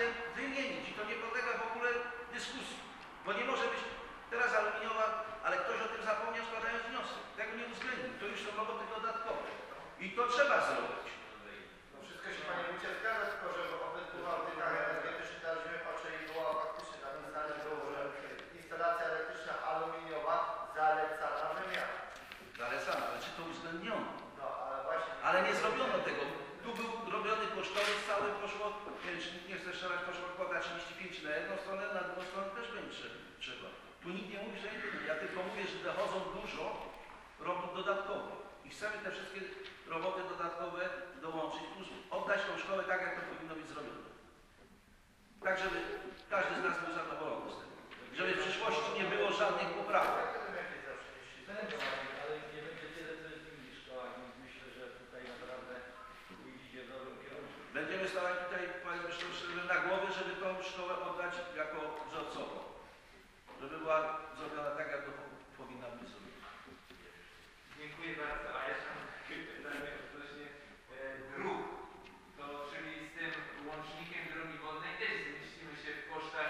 je wymienić i to nie podlega w ogóle dyskusji. Bo nie może być teraz aluminiowa, ale ktoś o tym zapomniał, składając wniosek. Tego nie uwzględnił. To już są roboty dodatkowe. I to trzeba zrobić. No wszystko się Panie Wójcie zgadza, tylko że w audytach energetycznych teraz żeśmy patrzyli, była faktycznie napisane było, że instalacja elektryczna aluminiowa zalecana wymiana. Zalecam, ale czy to uwzględniono? No ale właśnie... Ale nie zrobiono tego. Tu był robiony kosztorys, cały poszło, nie chcę strzelać, poszło kwota 35 na jedną stronę, na drugą stronę też będzie trzeba. Tu nikt nie mówi, że nie będzie. Ja tylko mówię, że dochodzą dużo robót dodatkowych. I chcemy te wszystkie roboty dodatkowe dołączyć, plus oddać tą szkołę tak, jak to powinno być zrobione. Tak, żeby każdy z nas był zadowolony z tego. Żeby w przyszłości nie było żadnych poprawek. Ale nie będzie tyle, co jest w innych szkołach, więc myślę, że tutaj naprawdę idzie w dobrym kierunku. Będziemy starać tutaj, powiedzmy szczerze, na głowie, żeby tą szkołę oddać jako wzorcową. Żeby była zrobiona tak, jak to powinna być zrobiona. Dziękuję bardzo. A jeszcze mam takie pytanie odnośnie dróg. To czyli z tym łącznikiem drogi wodnej też zmieścimy się w kosztach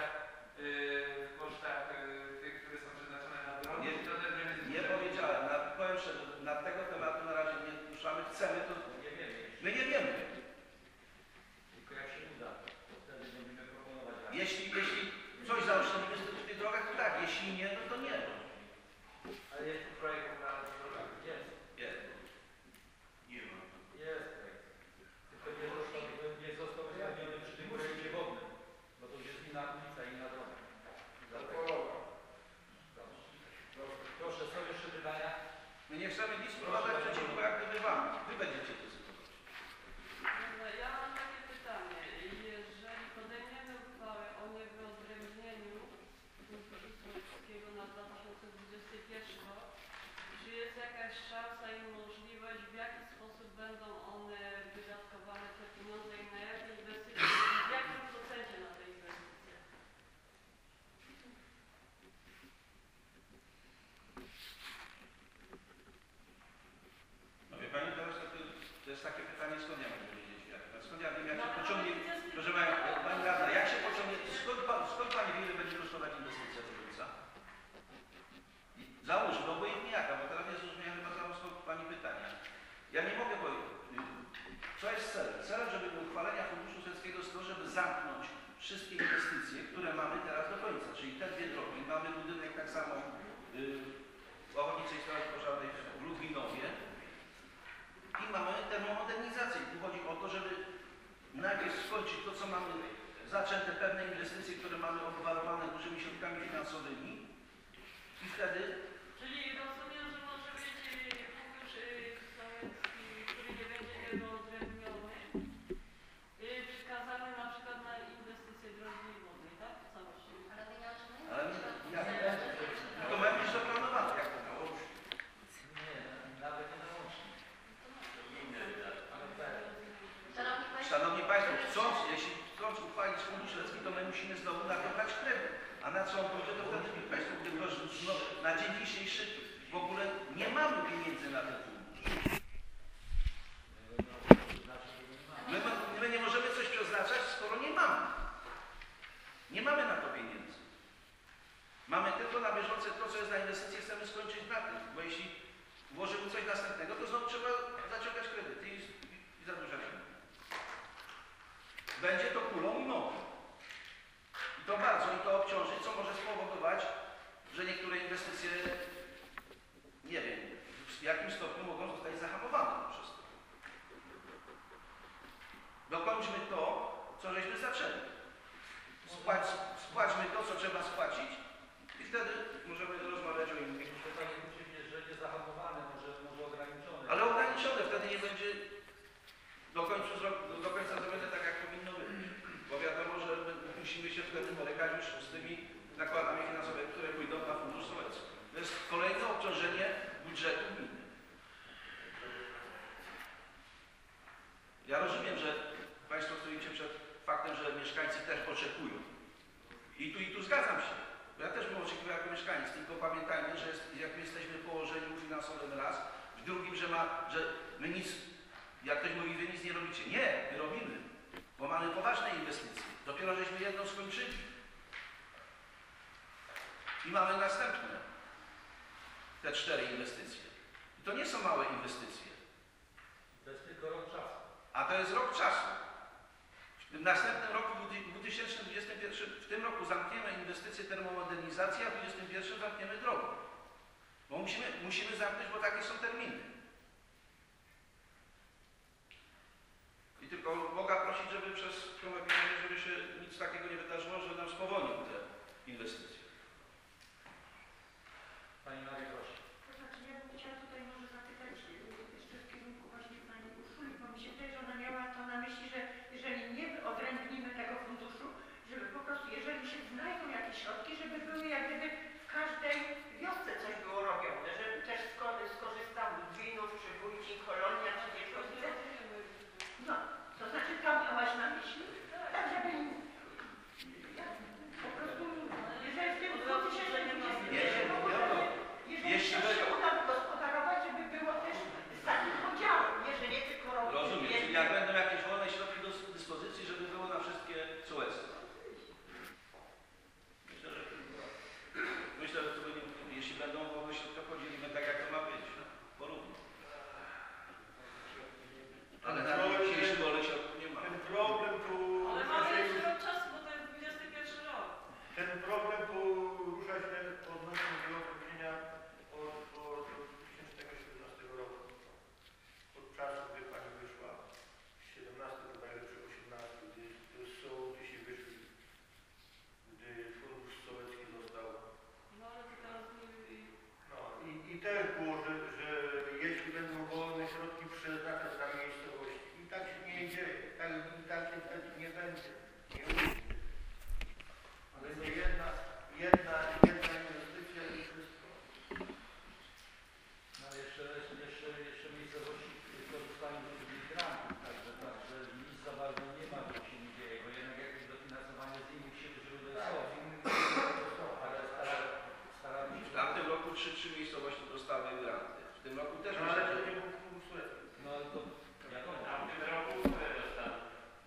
tych, które są przeznaczone na drogi? Nie, To też będzie nie powiedziałem. Powiem szczerze, na tego tematu na razie nie ruszamy. Chcemy to. Nie wiemy jeszcze, My nie wiemy. tylko jak się uda, to wtedy będziemy proponować. Jeśli coś zaoszczędzimy w tych drogach, to tak. Jeśli nie, no to nie. Ale jest tu projekt na drogach. Jest. Jest. Jest projekt. Tylko nie został wystawiony przy tym projekcie wodnym, bo to już jest inna ulica, inna droga. Proszę, są jeszcze pytania? My nie chcemy nic wprowadzać przeciwko jak gdyby wam. Wy będziecie decydować. Ja mam takie pytanie. Jeżeli podejmiemy uchwałę o niewyodrębnieniu Instytutu Polskiego na 2021 rok, czy jest jakaś szansa i możliwość, w jaki sposób będą one wydatkowane, te pieniądze i na jakie inwestycje, w jakim procencie na te inwestycje? No wie Pani, teraz to jest takie pytanie, skąd ja mogę wiedzieć jak? Skąd ja wiem, jak się pociągnie, proszę Pani Radna, jak się pociągnie, skąd Pani wie, ile będzie kosztować inwestycja do końca? Załóż, no obojętnie jaka, bo teraz nie zrozumiałem chyba załóż Pani pytania. Ja nie mogę powiedzieć, co jest celem? Celem, żeby do uchwalenia Funduszu Sędziego jest to, żeby zamknąć wszystkie inwestycje, które mamy teraz do końca, czyli te dwie drogi. Mamy budynek tak samo w Ochotniczej Straży Pożarnej w Ludwinowie i mamy termomodernizację. Tu chodzi o to, żeby najpierw skończyć to, co mamy zaczęte, pewne inwestycje, które mamy obwarowane dużymi środkami finansowymi i wtedy Czyli rozumiem, że może być fundusz sołecki, który nie będzie niewyodrębniony, przekazany na przykład na inwestycje drogi wodnej, tak? W całości. Ale pieniądze nie ale to mają być zaplanowane, jak to było. Nie, nawet nie nałącznie. Szanowni Państwo, jeśli chcąc uchwalić Fundusz Lecki, to my musimy znowu na to brać kredyt. A na co on pójdzie, to wtedy Państwo, tylko na dzień dzisiejszy w ogóle nie mamy pieniędzy na ten fundusz. My nie możemy coś przeznaczać, skoro nie mamy. Nie mamy na to pieniędzy. Mamy tylko na bieżące to, co jest na inwestycje, chcemy skończyć na tym, bo jeśli włożymy coś następnego, to znowu trzeba zaciągać kredyty i zadłużać się. Będzie to kulą i nogą. I to bardzo i to obciąży, co może spowodować, że niektóre inwestycje, nie wiem, w jakim stopniu mogą zostać zahamowane przez to. Dokończmy to, co żeśmy zaczęli. Spłaćmy to, co trzeba spłacić i wtedy możemy rozmawiać o innych. To tak jest, że nie zahamowane, może ograniczone. Ale ograniczone, wtedy nie będzie do końca zrobione tak, jak powinno być. Bo wiadomo, że musimy się wtedy borykać już z tymi nakładami finansowymi, które pójdą na Fundusz Sołecki. To jest kolejne obciążenie budżetu gminy. Ja rozumiem, że Państwo stoicie przed faktem, że mieszkańcy też oczekują. I tu zgadzam się. Bo ja też bym oczekiwał jako mieszkaniec, tylko pamiętajmy, że jak my jesteśmy w położeniu finansowym raz, w drugim, że my nic, jak ktoś mówi, wy nic nie robicie. Nie, my robimy, bo mamy poważne inwestycje. Dopiero żeśmy skończyli. I mamy następne, te 4 inwestycje. I to nie są małe inwestycje. To jest tylko rok czasu. A to jest rok czasu. W następnym roku, w 2021, w tym roku zamkniemy inwestycje termomodernizacji, a w 2021 zamkniemy drogę. Bo musimy zamknąć, bo takie są terminy. I tylko Boga prosić, żeby przez tą epidemię, żeby się nic takiego nie wydarzyło, że nam spowolnił te inwestycje. Pani Maria, proszę. To znaczy, ja bym chciała tutaj może zapytać jeszcze w kierunku właśnie pani Urszuli, bo mi się wydaje, że ona miała to na myśli, że jeżeli nie odrębnimy tego funduszu, żeby po prostu, jeżeli się znajdą jakieś środki, żeby były jak gdyby w każdej wiosce coś było robione, żeby też skorzystał Dwinów, czy Wójcik, Kolonia, czy Wieczkowice. No, to znaczy to miałaś na myśli? Tak, żeby po prostu, jeżeli w tym 2020 jeżeli coś się uda wygospodarować, żeby było też z takim podziałem, jeżeli nie tylko robić. Rozumiem, czyli jak będą jakieś wolne środki do dyspozycji, żeby było na wszystkie sołectwa. Myślę, że to jeśli będą wolne środki, podzielimy tak, jak to ma być. Porówno. Ale na dzisiejszy wolne środków nie ma. Ten problem tu... Ale mamy jeszcze rok czasu, bo to jest 21 rok. Ten problem tu rusza się odnośnie tego opóźnienia od 2017 roku. Od czasu, gdy pani wyszła, 17 chyba czy 18, gdy sołtysi wyszli, gdy fundusz sołecki został. No ale to teraz No i też było, że jeśli będą wolne środki przeznaczać na miejscowości. I tak się nie dzieje. I tak się wtedy nie będzie. Nie ujdzie. Będzie jedna inwestycja i wszystko. No jeszcze miejscowości korzystają z tych grantów, także nic za bardzo nie ma, co się nie dzieje, bo jednak jakieś dofinansowanie z innych źródeł są. Ale staramy się... W tamtym roku 3 miejscowości dostały granty. W tym roku też No ale myślę, to że... nie był fundusz sołecki. No ale to wiadomo. A w tym roku które dostaną?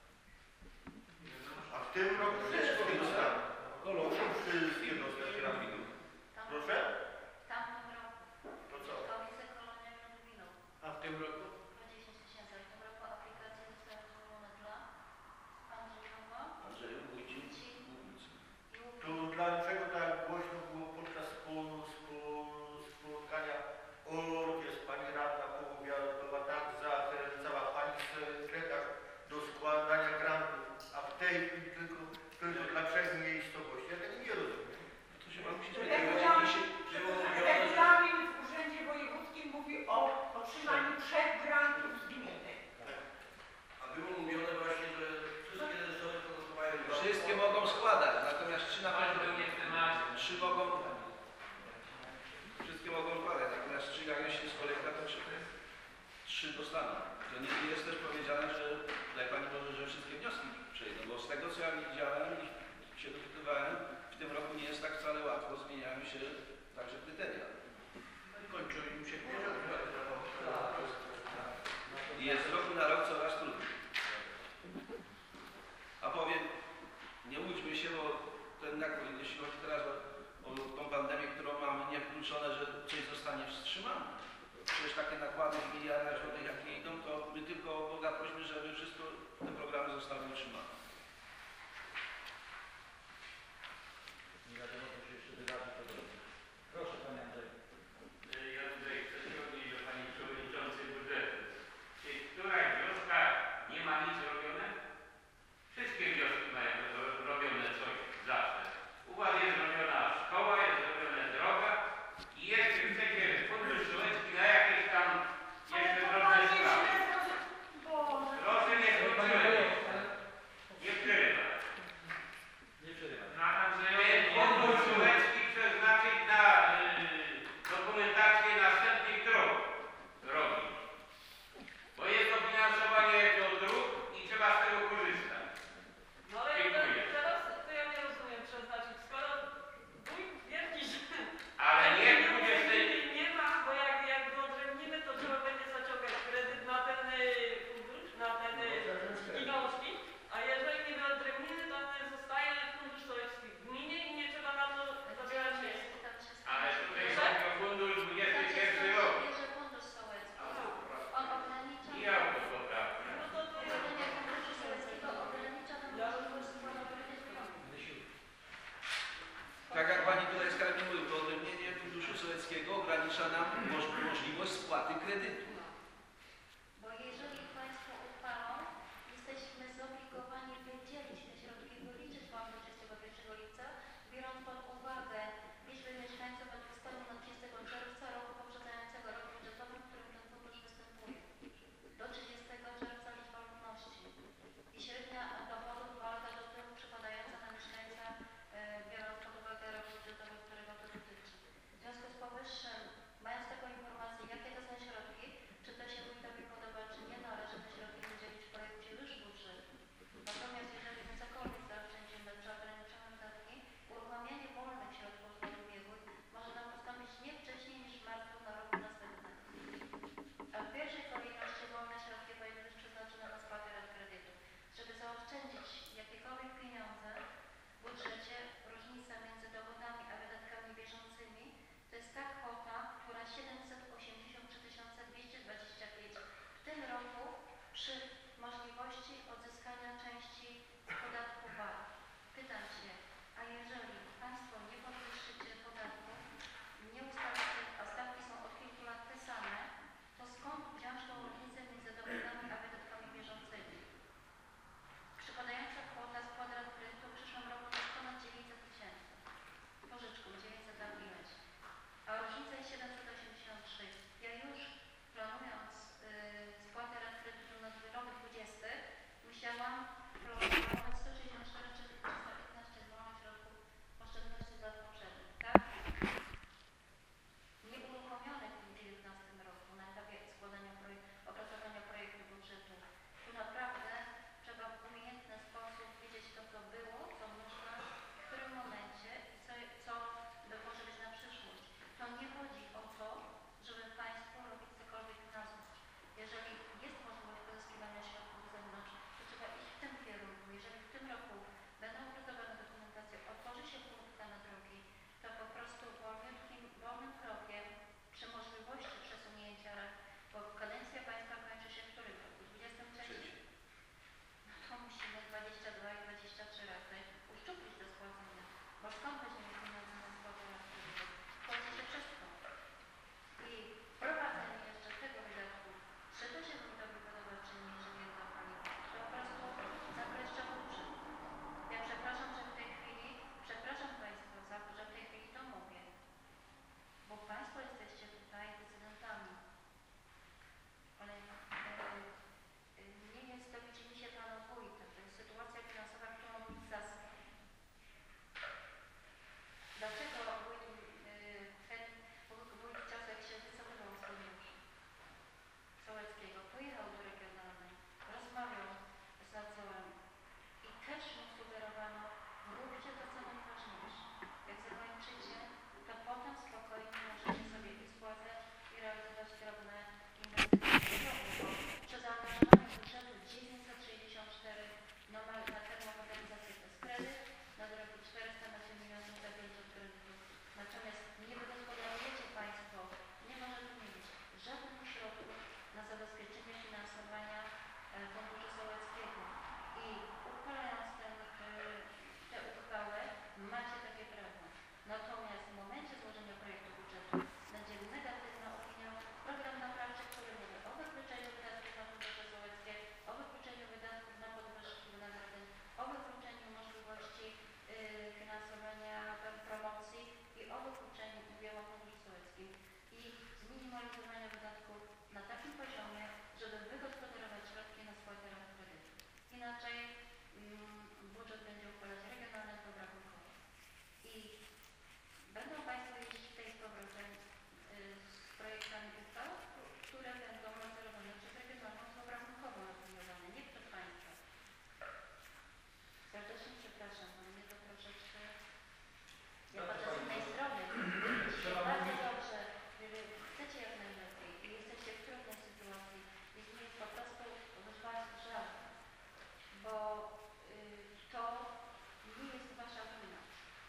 A w tym roku wszystkie dostały. Kolonia. Wszystkie dostały. Proszę? W tamtym roku To co? Komice Kolonia Ludwinów A w tym roku? 10 000, a w tym roku aplikacje zostały złożone dla Andrzejowa, Andrzeju, Wójcik, Ci Głównicy. i To dlaczego tak głośno było podczas spotkania orkiestr? Pani radna powiadała tak, zachęcała pani sekretarz do składania grantów, a w tej chwili tylko dla 3 miejscowości. Ja tego nie rozumiem. To się pan musi spytać, bo dzisiaj było mówione, że... Regulamin w Urzędzie Wojewódzkim mówi o otrzymaniu 3 grantów z gminy. A było mówione właśnie, że wszystkie strony pozostawają... Wszystkie mogą składać, natomiast 3 na Bardzo pewno... nie w temacie. 3 mogą... Wszystkie mogą składać, natomiast 3 jak się jest kolekta, to 3 dostaną. To nie jest też powiedziane, że tutaj pani może, że wszystkie wnioski przejdą, bo z tego co ja widziałem i się dopytywałem, w tym roku nie jest tak wcale łatwo, zmieniają się także kryteria. Kończą im się I jest z roku na rok coraz trudniej. A powiem, nie łudźmy się, bo ten, jeśli chodzi teraz o tą pandemię, którą mamy, niewykluczone, że coś zostanie wstrzymane. Przecież takie nakłady w miliardach złotych, jakie idą, to my tylko Boga prośmy, żeby wszystko te programy zostały utrzymane. Nie wiadomo, co się jeszcze wydarzy, to dobrze. Proszę Panie Andrzeju. Ja tutaj chcę się odnieść do Pani Przewodniczącej budżetu. Czy któraś wioska nie ma nic robione? Wszystkie wioski mają robione coś zawsze. U Was jest robiona szkoła, jest robiona droga i jeszcze chcecie fundusz sołecki na jakieś tam jeszcze drobne przy możliwości odzyskania części z podatku VAT. Pytam się, a jeżeli Państwo nie podwyższycie podatku, nie ustalicie, a stawki są od kilku lat te same, to skąd wziąć tą różnicę między dochodami a wydatkami bieżącymi? Przypadająca kwota składa kredytu w przyszłym roku to jest ponad 900 tysięcy. Pożyczką 900 tam ileś. A różnica jest 783. Ja już planując spłatę rat kredytu na rok 20 musiałam planować 164 czy 315 złamać środków oszczędności z lat poprzednich, tak? Nieuruchomionych w 2019 roku na etapie składania opracowania projektu budżetu. Tu naprawdę trzeba w umiejętny sposób wiedzieć to, co było, co można, w którym momencie i co może być na przyszłość. To nie chodzi o to, żeby Państwu robić cokolwiek na złość. Jeżeli jest możliwość pozyskiwania środków z zewnątrz, to trzeba iść w tym kierunku. Jeżeli w tym roku będą opracowane dokumentacje, otworzy się punkta na drogi, to po prostu wolnym krokiem przy możliwości przesunięcia, bo kadencja Państwa kończy się w którym roku? 23? No to musimy 22 i 23 razy uszczuplić do spłacenia. Bo skąd weźmiemy pieniądze na spłatę rat kredytów? Płaci się wszystko. I wprowadzenie jeszcze tego wydatku, czy to się mi to podoba, czy nie, że nie da Pani, to po prostu zakleszcza budżet. Ja przepraszam, że w tej chwili, przepraszam Państwa, że w tej chwili to mówię, bo Państwo jesteście tutaj decydentami. Ale nie jest to widzimy się Panu wójta. To jest sytuacja finansowa, którą wójt zastał. Dlaczego wójt w czasie, jak się wycofywał z sojuszu sołeckiego, pojechał do regionalnej, rozmawiał z nadzorem i też mu sugerowano, róbcie to, co najważniejsze. Jak zakończycie, to potem spokojnie możecie sobie i spłacać i realizować drobne inwestycje. Przy zaangażowaniu budżetu 964 na termomodernizację to jest kredyt, na drogi 400 na 7 milionów zagranicznych kredytów. Natomiast nie wygospodarujecie Państwo, nie może tu mieć żadnych środków na zabezpieczenie finansowania funduszu sołeckiego. I uchwalając tę uchwałę macie takie prawo. Natomiast w momencie złożenia projektu budżetu będzie negatywna opinia, program naprawczy, który mówi o wykluczeniu wydatków na fundusze sołeckie, o wykluczeniu wydatków na podwyżki wynagrodzeń, o wykluczeniu możliwości finansowania promocji i o wykluczeniu udziału w funduszu sołeckim i zminimalizowania wydatków na takim poziomie, żeby wygospodarować środki na spłatę rat kredytu. Inaczej budżet będzie uchwalać regionalny program rynkowy. I będą Państwo jeździć w tej z powrotem z projektami uchwał, które będą nadzorowane przez regionalną program rynkowy opiniowane, nie przez Państwa. Serdecznie przepraszam, bo mnie to troszeczkę... Ja patrzę z innej strony. Bardzo dobrze, chcecie jak najlepiej i jesteście w trudnej sytuacji i nie jest po prostu z Was żal, bo to nie jest Wasza wina.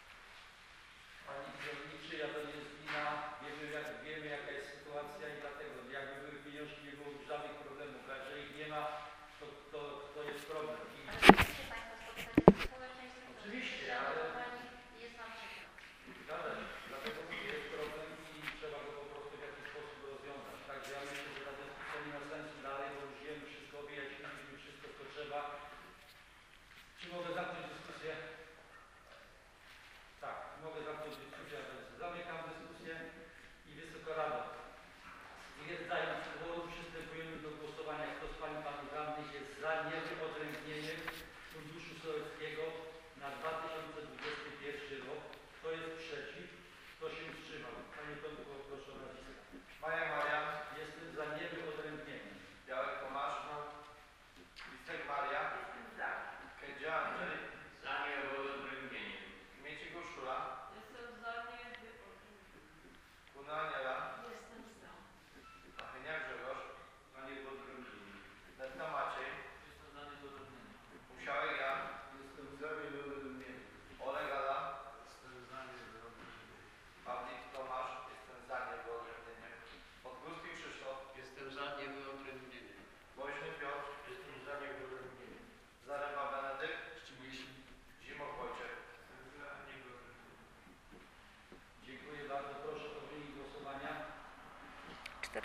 Pani Przewodniczy, ja to nie jest wina, wiemy jaka jest sytuacja i dlatego jakby były pieniążki, nie było żadnych problemów, a jeżeli ich nie ma, to jest problem. Ale chcecie Państwo spotkać z społeczeństwem, Oczywiście, że ale... Pani jest Wam przykro. Zgadza się, dlatego jest problem i trzeba go po prostu w jakiś sposób rozwiązać. Także ja myślę, że ta dyskusja nie ma sensu dalej, bo już wiemy wszystko, wyjaśniliśmy wszystko, co trzeba. Czy mogę zamknąć dyskusję? Tak, mogę zamknąć dyskusję, a więc zamykam dyskusję.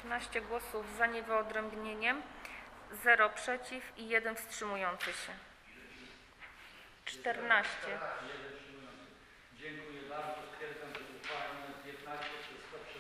13 głosów za niewyodrębnieniem, 0 przeciw i 1 wstrzymujący się. 14. Dziękuję bardzo. Stwierdzam, że uchwała nr 15 przez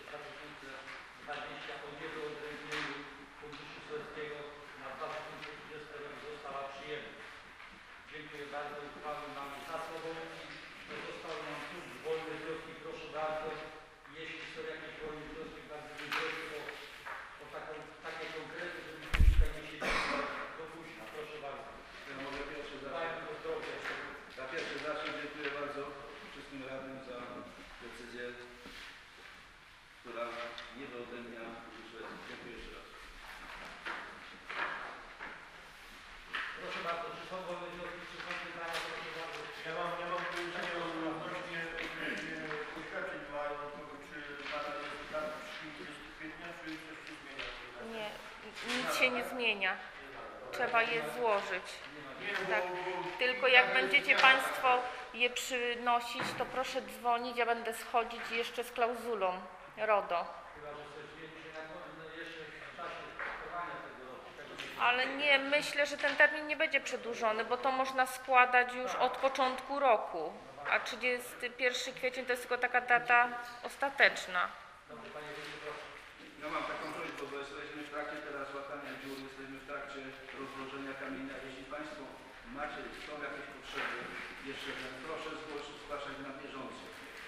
2020 o niewyodrębnieniu Funduszu Sołeckiego na 2020 rok została przyjęta. Dziękuję bardzo. Uchwałę mamy za sobą. Pozostały nam punkt wolne wnioski. Proszę bardzo. Jeśli są jakieś wolne wnioski, bardzo bym prosił o takie konkrety, żebyśmy tutaj nie siedzieli do późna. Proszę bardzo. Ja mogę pierwszy Daj zacząć. mi zdrowie. Ja pierwszy zacznę. Dziękuję bardzo wszystkim radnym za decyzję, która nie wyodrębnia Funduszu. Dziękuję jeszcze raz. Proszę bardzo, czy są wolne wnioski, czy są pytania? Proszę bardzo. Ja mam połączenie odnośnie oświadczeń dla czy data jest data 30 kwietnia, czy coś się zmienia? Nie, nic się nie zmienia. Trzeba je złożyć. Tak. Tylko jak będziecie Państwo je przynosić, to proszę dzwonić, ja będę schodzić jeszcze z klauzulą RODO. Chyba, że coś zmieni się jeszcze w czasie trwania tego roku. Ale nie, myślę, że ten termin nie będzie przedłużony, bo to można składać już od początku roku. A 31 kwiecień to jest tylko taka data ostateczna. Dobrze, Panie Wójcie, proszę. Ja mam taką prośbę, bo jesteśmy w trakcie teraz łatania dziur, jesteśmy w trakcie rozłożenia kamienia. Jeśli Państwo macie, są jakieś potrzeby, jeszcze proszę zgłaszać na bieżąco.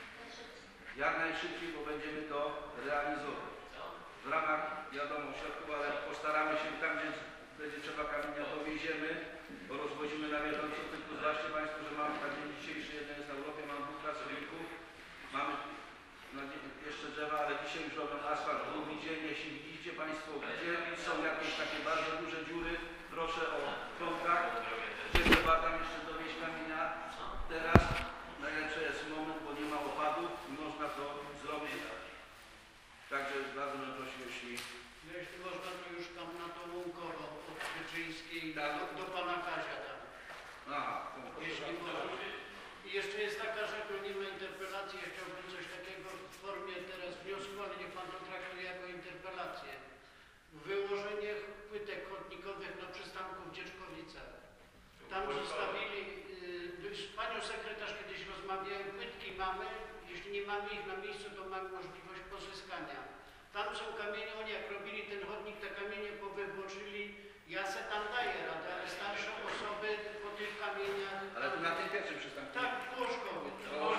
Jak najszybciej, bo będziemy to realizować. W ramach, wiadomo, środków, ale postaramy się tam, gdzie będzie trzeba kamienia, dowieziemy, bo rozwozimy na bieżąco. Tylko zobaczcie Państwo, że mamy na dzień dzisiejszy, jeden jest na Europie, mam 2 pracowników, mamy jeszcze drzewa, ale dzisiaj już robią asfalt drugi dzień. Jeśli widzicie Państwo, gdzie są jakieś takie bardzo duże dziury, proszę o kontakt, gdzie trzeba tam jeszcze dowieść kamienia. Teraz najlepszy jest moment, bo nie ma opadów i można to zrobić. Także bardzo bym prosił, jeśli... No jeśli można, to już tam na tą łąkową od Wyczyńskiej Tak. do pana Kazia tam. Aha, Jeśli można. I jeszcze jest taka rzecz, bo nie ma interpelacji, ja chciałbym coś takiego w formie teraz wniosku, ale niech pan to traktuje jako interpelację. Wyłożenie płytek chodnikowych na przystanku w Dzieczkowicach. Tam zostawili, z panią sekretarz kiedyś rozmawiałem, płytki mamy, jeśli nie mamy ich na miejscu, to mamy możliwość pozyskania. Tam są kamienie, oni jak robili ten chodnik, te kamienie powywłoczyli, ja se tam daję radę, ale starsze osoby po tych kamieniach... Ale to na tym pierwszym przystanku. Tak, koło szkoły.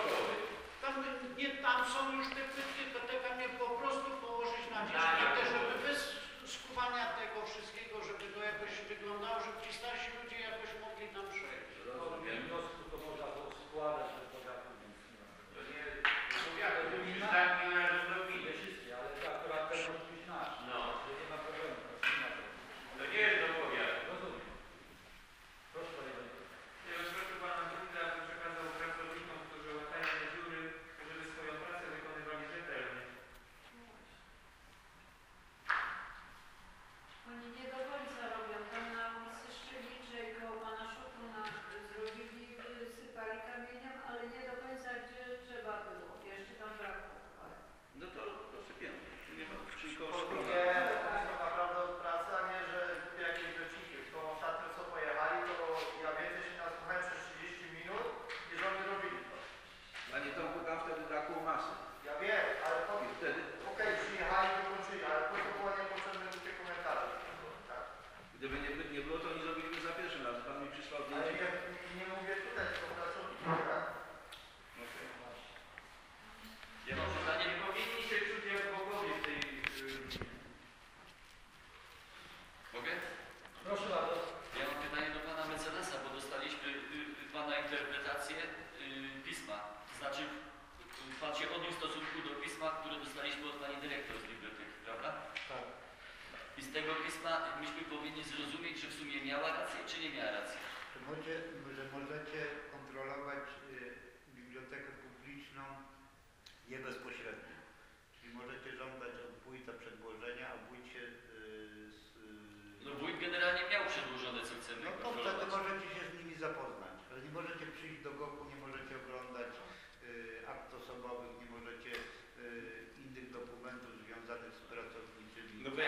Tam są już te płytki, to te kamienie po prostu położyć na dziecię, żeby bez skuwania tego wszystkiego, żeby to jakoś wyglądało, żeby ci starsi ludzie jakoś mogli tam przejść. Rozumiem. Wniosku to można składać do powiatu, więc nie ma. To nie powiatu, to przystanki należą do gminy. Nie wszystkie, ale akurat ten może być nasz. No. Że nie ma problemu. Nie ma problemu. To nie jest do powiatu. Rozumiem. Proszę Panie Wójcie. Ja proszę pana wójta, aby przekazał pracownikom, którzy łatają te dziury, żeby swoją pracę wykonywali rzetelnie. Oni nie do końca robią. Tam na ulicy Szczeliczej koło pana Szutuna zrobili, sypali kamieniem, ale nie do końca gdzie trzeba było. Jeszcze tam brakło. No to sypiemy. Nie ma tylko Nie, to jest naprawdę od pracy, a nie, że jakieś wycinki. To ostatnio co pojechali, to ja więcej się nasłuchałem przez 30 minut, niż oni robili to. Panie Tomku, tam wtedy brakło masy. Ja wiem, ale to... I wtedy, Okej, przyjechali, wykończyli, ale po to było niepotrzebne te komentarze. Tak. gdyby nie było, to oni zrobiliby za pierwszym razem. Pan mi przysłał Ale zdjęcie. nie mówię tutaj, tylko pracowników, tak? Ja mam pytanie, nie powinni się czuć jak bogowie w tej... Mogę? Proszę bardzo. Ja mam pytanie do pana mecenasa, bo dostaliśmy pana interpretację pisma. To znaczy, pan się odniósł w stosunku do pisma, które dostaliśmy od pani dyrektor z biblioteki, prawda? Tak. I z tego pisma myśmy powinni zrozumieć, że w sumie miała rację, czy nie miała racji. Że możecie kontrolować bibliotekę publiczną nie bezpośrednio. Czyli możecie żądać od wójta przedłożenia, a wójt się No wójt generalnie miał przedłożone, co chcemy no to kontrolować. wtedy możecie się z nimi zapoznać. Ale nie możecie przyjść do GOP-u, nie możecie oglądać akt osobowych, nie możecie innych dokumentów związanych z pracowniczymi. No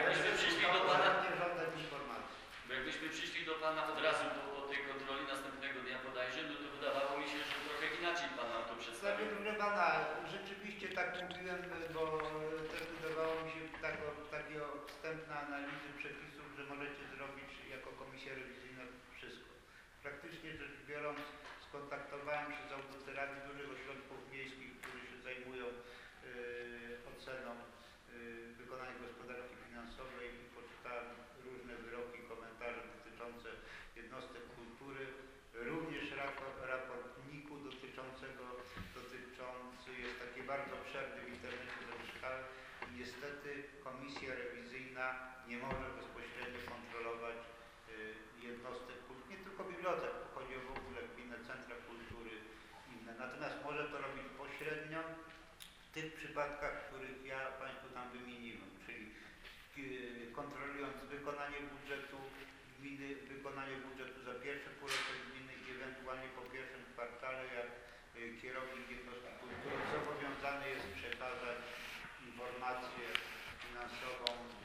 skontaktowałem się z audytorami dużych ośrodków miejskich, którzy się zajmują oceną wykonania gospodarki finansowej i poczytałem różne wyroki, komentarze dotyczące jednostek kultury, również raport NIK-u dotyczący jest taki bardzo obszerny, w internecie zamieszkałem i niestety komisja rewizyjna nie może bezpośrednio kontrolować jednostek kultury, nie tylko bibliotek, chodzi o w ogóle gminne centra kultury inne, natomiast może to robić pośrednio w tych przypadkach, których ja Państwu tam wymieniłem, czyli kontrolując wykonanie budżetu gminy, wykonanie budżetu za pierwsze półrocze gminy i ewentualnie po pierwszym kwartale, jak kierownik jednostki kultury zobowiązany jest przekazać informację finansową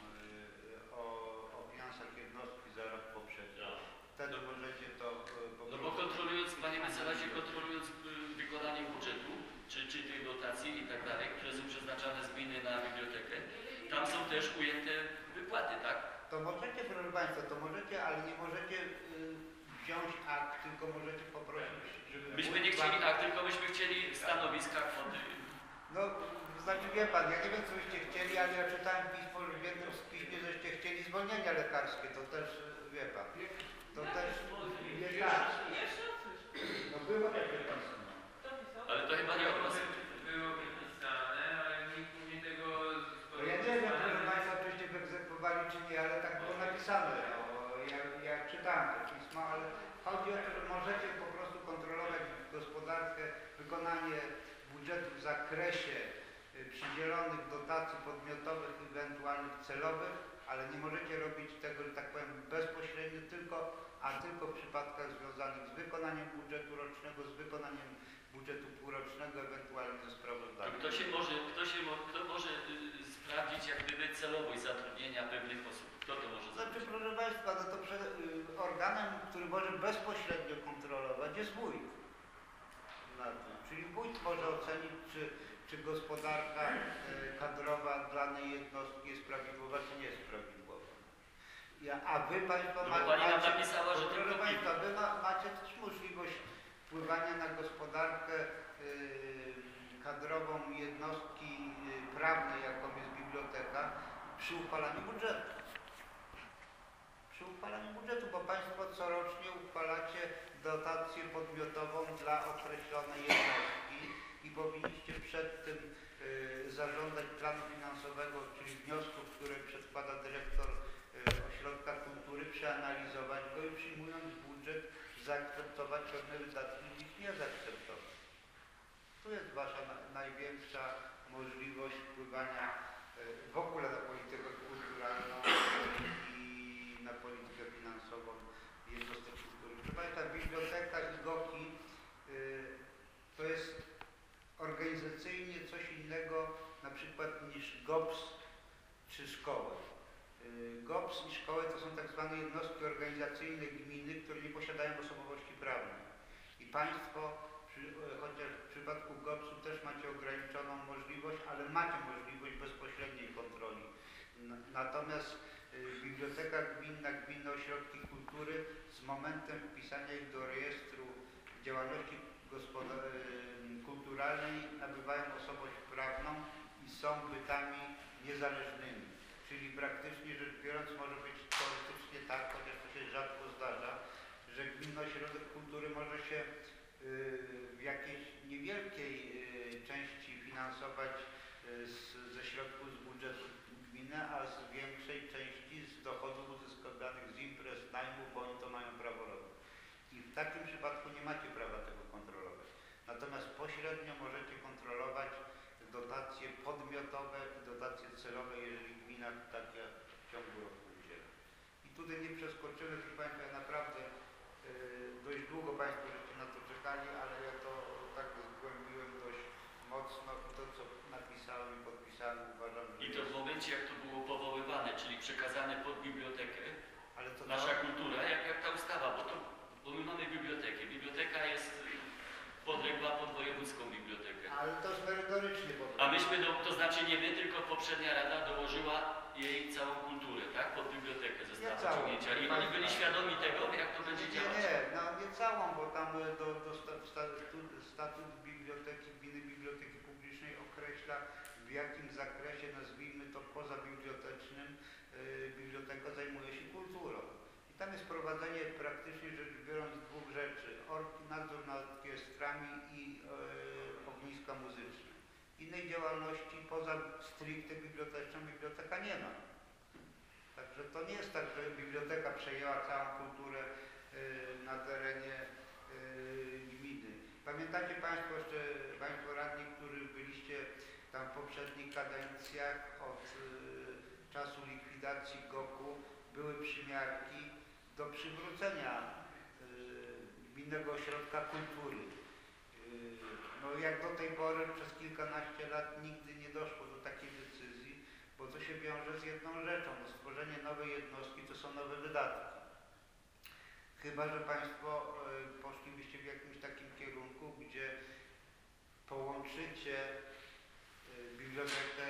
o finansach jednostki za rok poprzedni. Wtedy możecie to... No bo kontrolując, panie mecenasie, kontrolując wykonanie budżetu, czy tej dotacji i tak dalej, które są przeznaczane z gminy na bibliotekę, tam są też ujęte wypłaty, tak? To możecie, proszę Państwa, to możecie, ale nie możecie wziąć akt, tylko możecie poprosić, żeby... Myśmy nie chcieli akt, tylko myśmy chcieli stanowiska kwoty. No, znaczy wie Pan, ja nie wiem, co byście chcieli, ale ja czytałem pismo, że w jednym z piśmie, żeście chcieli zwolnienia lekarskie, to też, wie Pan, to też nie tak. No było takie pismo. Ale to chyba nie od nas. Było wypisane, ale nikt nie tego... No ja nie wiem, proszę Państwa, czyście wyegzekwowali czy nie, ale tak było napisane. No, ja czytałem to pismo, ale chodzi o to, że możecie po prostu kontrolować gospodarkę, wykonanie budżetu w zakresie przydzielonych dotacji podmiotowych, ewentualnych celowych, ale nie możecie robić tego, że tak powiem, bezpośrednio, tylko w przypadkach związanych z wykonaniem budżetu rocznego, z wykonaniem budżetu półrocznego, ewentualnie ze sprawozdania. Kto może sprawdzić jak gdyby celowość zatrudnienia pewnych osób? Kto to może zrobić? Znaczy, proszę Państwa, no to organem, który może bezpośrednio kontrolować, jest wójt. Czyli wójt może ocenić, czy gospodarka kadrowa danej jednostki jest prawidłowa, czy nie jest prawidłowa. A Wy Państwo macie też możliwość wpływania na gospodarkę kadrową jednostki prawnej, jaką jest biblioteka, przy uchwalaniu budżetu. Przy uchwalaniu budżetu, bo Państwo corocznie uchwalacie dotację podmiotową dla określonej jednostki i powinniście przed tym zażądać planu finansowego, czyli wniosku, który przedkłada dyrektor ośrodka kultury, przeanalizować go i przyjmując budżet zaakceptować pewne wydatki i ich nie zaakceptować. Tu jest Wasza największa możliwość wpływania w ogóle na politykę kulturalną i na politykę finansową jednostek kultury. Proszę Państwa, biblioteka i GOKI to jest organizacyjnie coś innego na przykład niż GOPS czy szkoły. GOPS i szkoły to są tak zwane jednostki organizacyjne gminy, które nie posiadają osobowości prawnej. I Państwo, chociaż w przypadku GOPS-u też macie ograniczoną możliwość, ale macie możliwość bezpośredniej kontroli. Natomiast biblioteka gminna, gminne ośrodki kultury z momentem wpisania ich do rejestru działalności kulturalnej nabywają osobowość prawną i są bytami niezależnymi. Czyli praktycznie rzecz biorąc może być teoretycznie tak, chociaż to się rzadko zdarza, że gminny ośrodek kultury może się w jakiejś niewielkiej części finansować ze środków z budżetu gminy, a z większej części z dochodów uzyskanych z imprez, najmu, bo oni to mają prawo robić. I w takim przypadku nie macie prawa tego kontrolować. Natomiast pośrednio możecie kontrolować dotacje podmiotowe i dotacje celowe, jeżeli gmina takie w ciągu roku udziela. I tutaj nie przeskoczymy, proszę Państwa, ja naprawdę dość długo Państwo żeście na to czekali, ale ja to tak zgłębiłem dość mocno i to, co napisałem i podpisałem, uważam, że... I to w momencie, jak to było powoływane, czyli przekazane pod bibliotekę, ale to nasza kultura, jak ta ustawa, bo my mamy bibliotekę. Biblioteka jest podległa pod wojewódzką bibliotekę. Ale to jest merytorycznie podległa. A myśmy, to znaczy nie my, tylko poprzednia rada dołożyła jej całą kulturę, tak? Pod bibliotekę została pociągnięcia. I oni byli świadomi tego, jak to będzie działać. Nie, no nie całą. całą, bo tam statut biblioteki, gminy biblioteki publicznej określa, w jakim zakresie, nazwijmy to pozabibliotecznym, biblioteka zajmuje się kulturą. I tam jest prowadzenie praktycznie rzecz biorąc dwóch rzeczy. Nadzór nad orkiestrami i ogniska muzyczne. Innej działalności poza stricte biblioteczną biblioteka nie ma. Także to nie jest tak, że biblioteka przejęła całą kulturę na terenie gminy. Pamiętacie Państwo, jeszcze Państwo radni, którzy byliście tam w poprzednich kadencjach od czasu likwidacji GOK-u, były przymiarki do przywrócenia Gminnego Ośrodka Kultury. No jak do tej pory przez kilkanaście lat nigdy nie doszło do takiej decyzji, bo to się wiąże z jedną rzeczą, bo stworzenie nowej jednostki to są nowe wydatki. Chyba że Państwo poszlibyście w jakimś takim kierunku, gdzie połączycie bibliotekę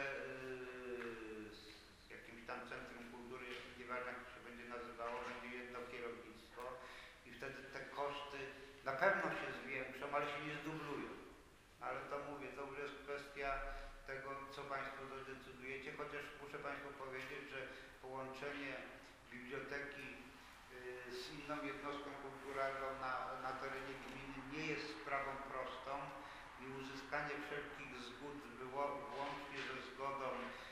z jakimś tam centrum kultury, nieważne jak się będzie nazywało, będzie jedno kierownictwo i wtedy te koszty na pewno się zwiększą, ale się nie zdublują. Ale to mówię, to już jest kwestia tego, co Państwo zadecydujecie, chociaż muszę Państwu powiedzieć, że połączenie biblioteki z inną jednostką kulturalną na terenie gminy nie jest sprawą prostą i uzyskanie wszelkich zgód wyłącznie ze zgodą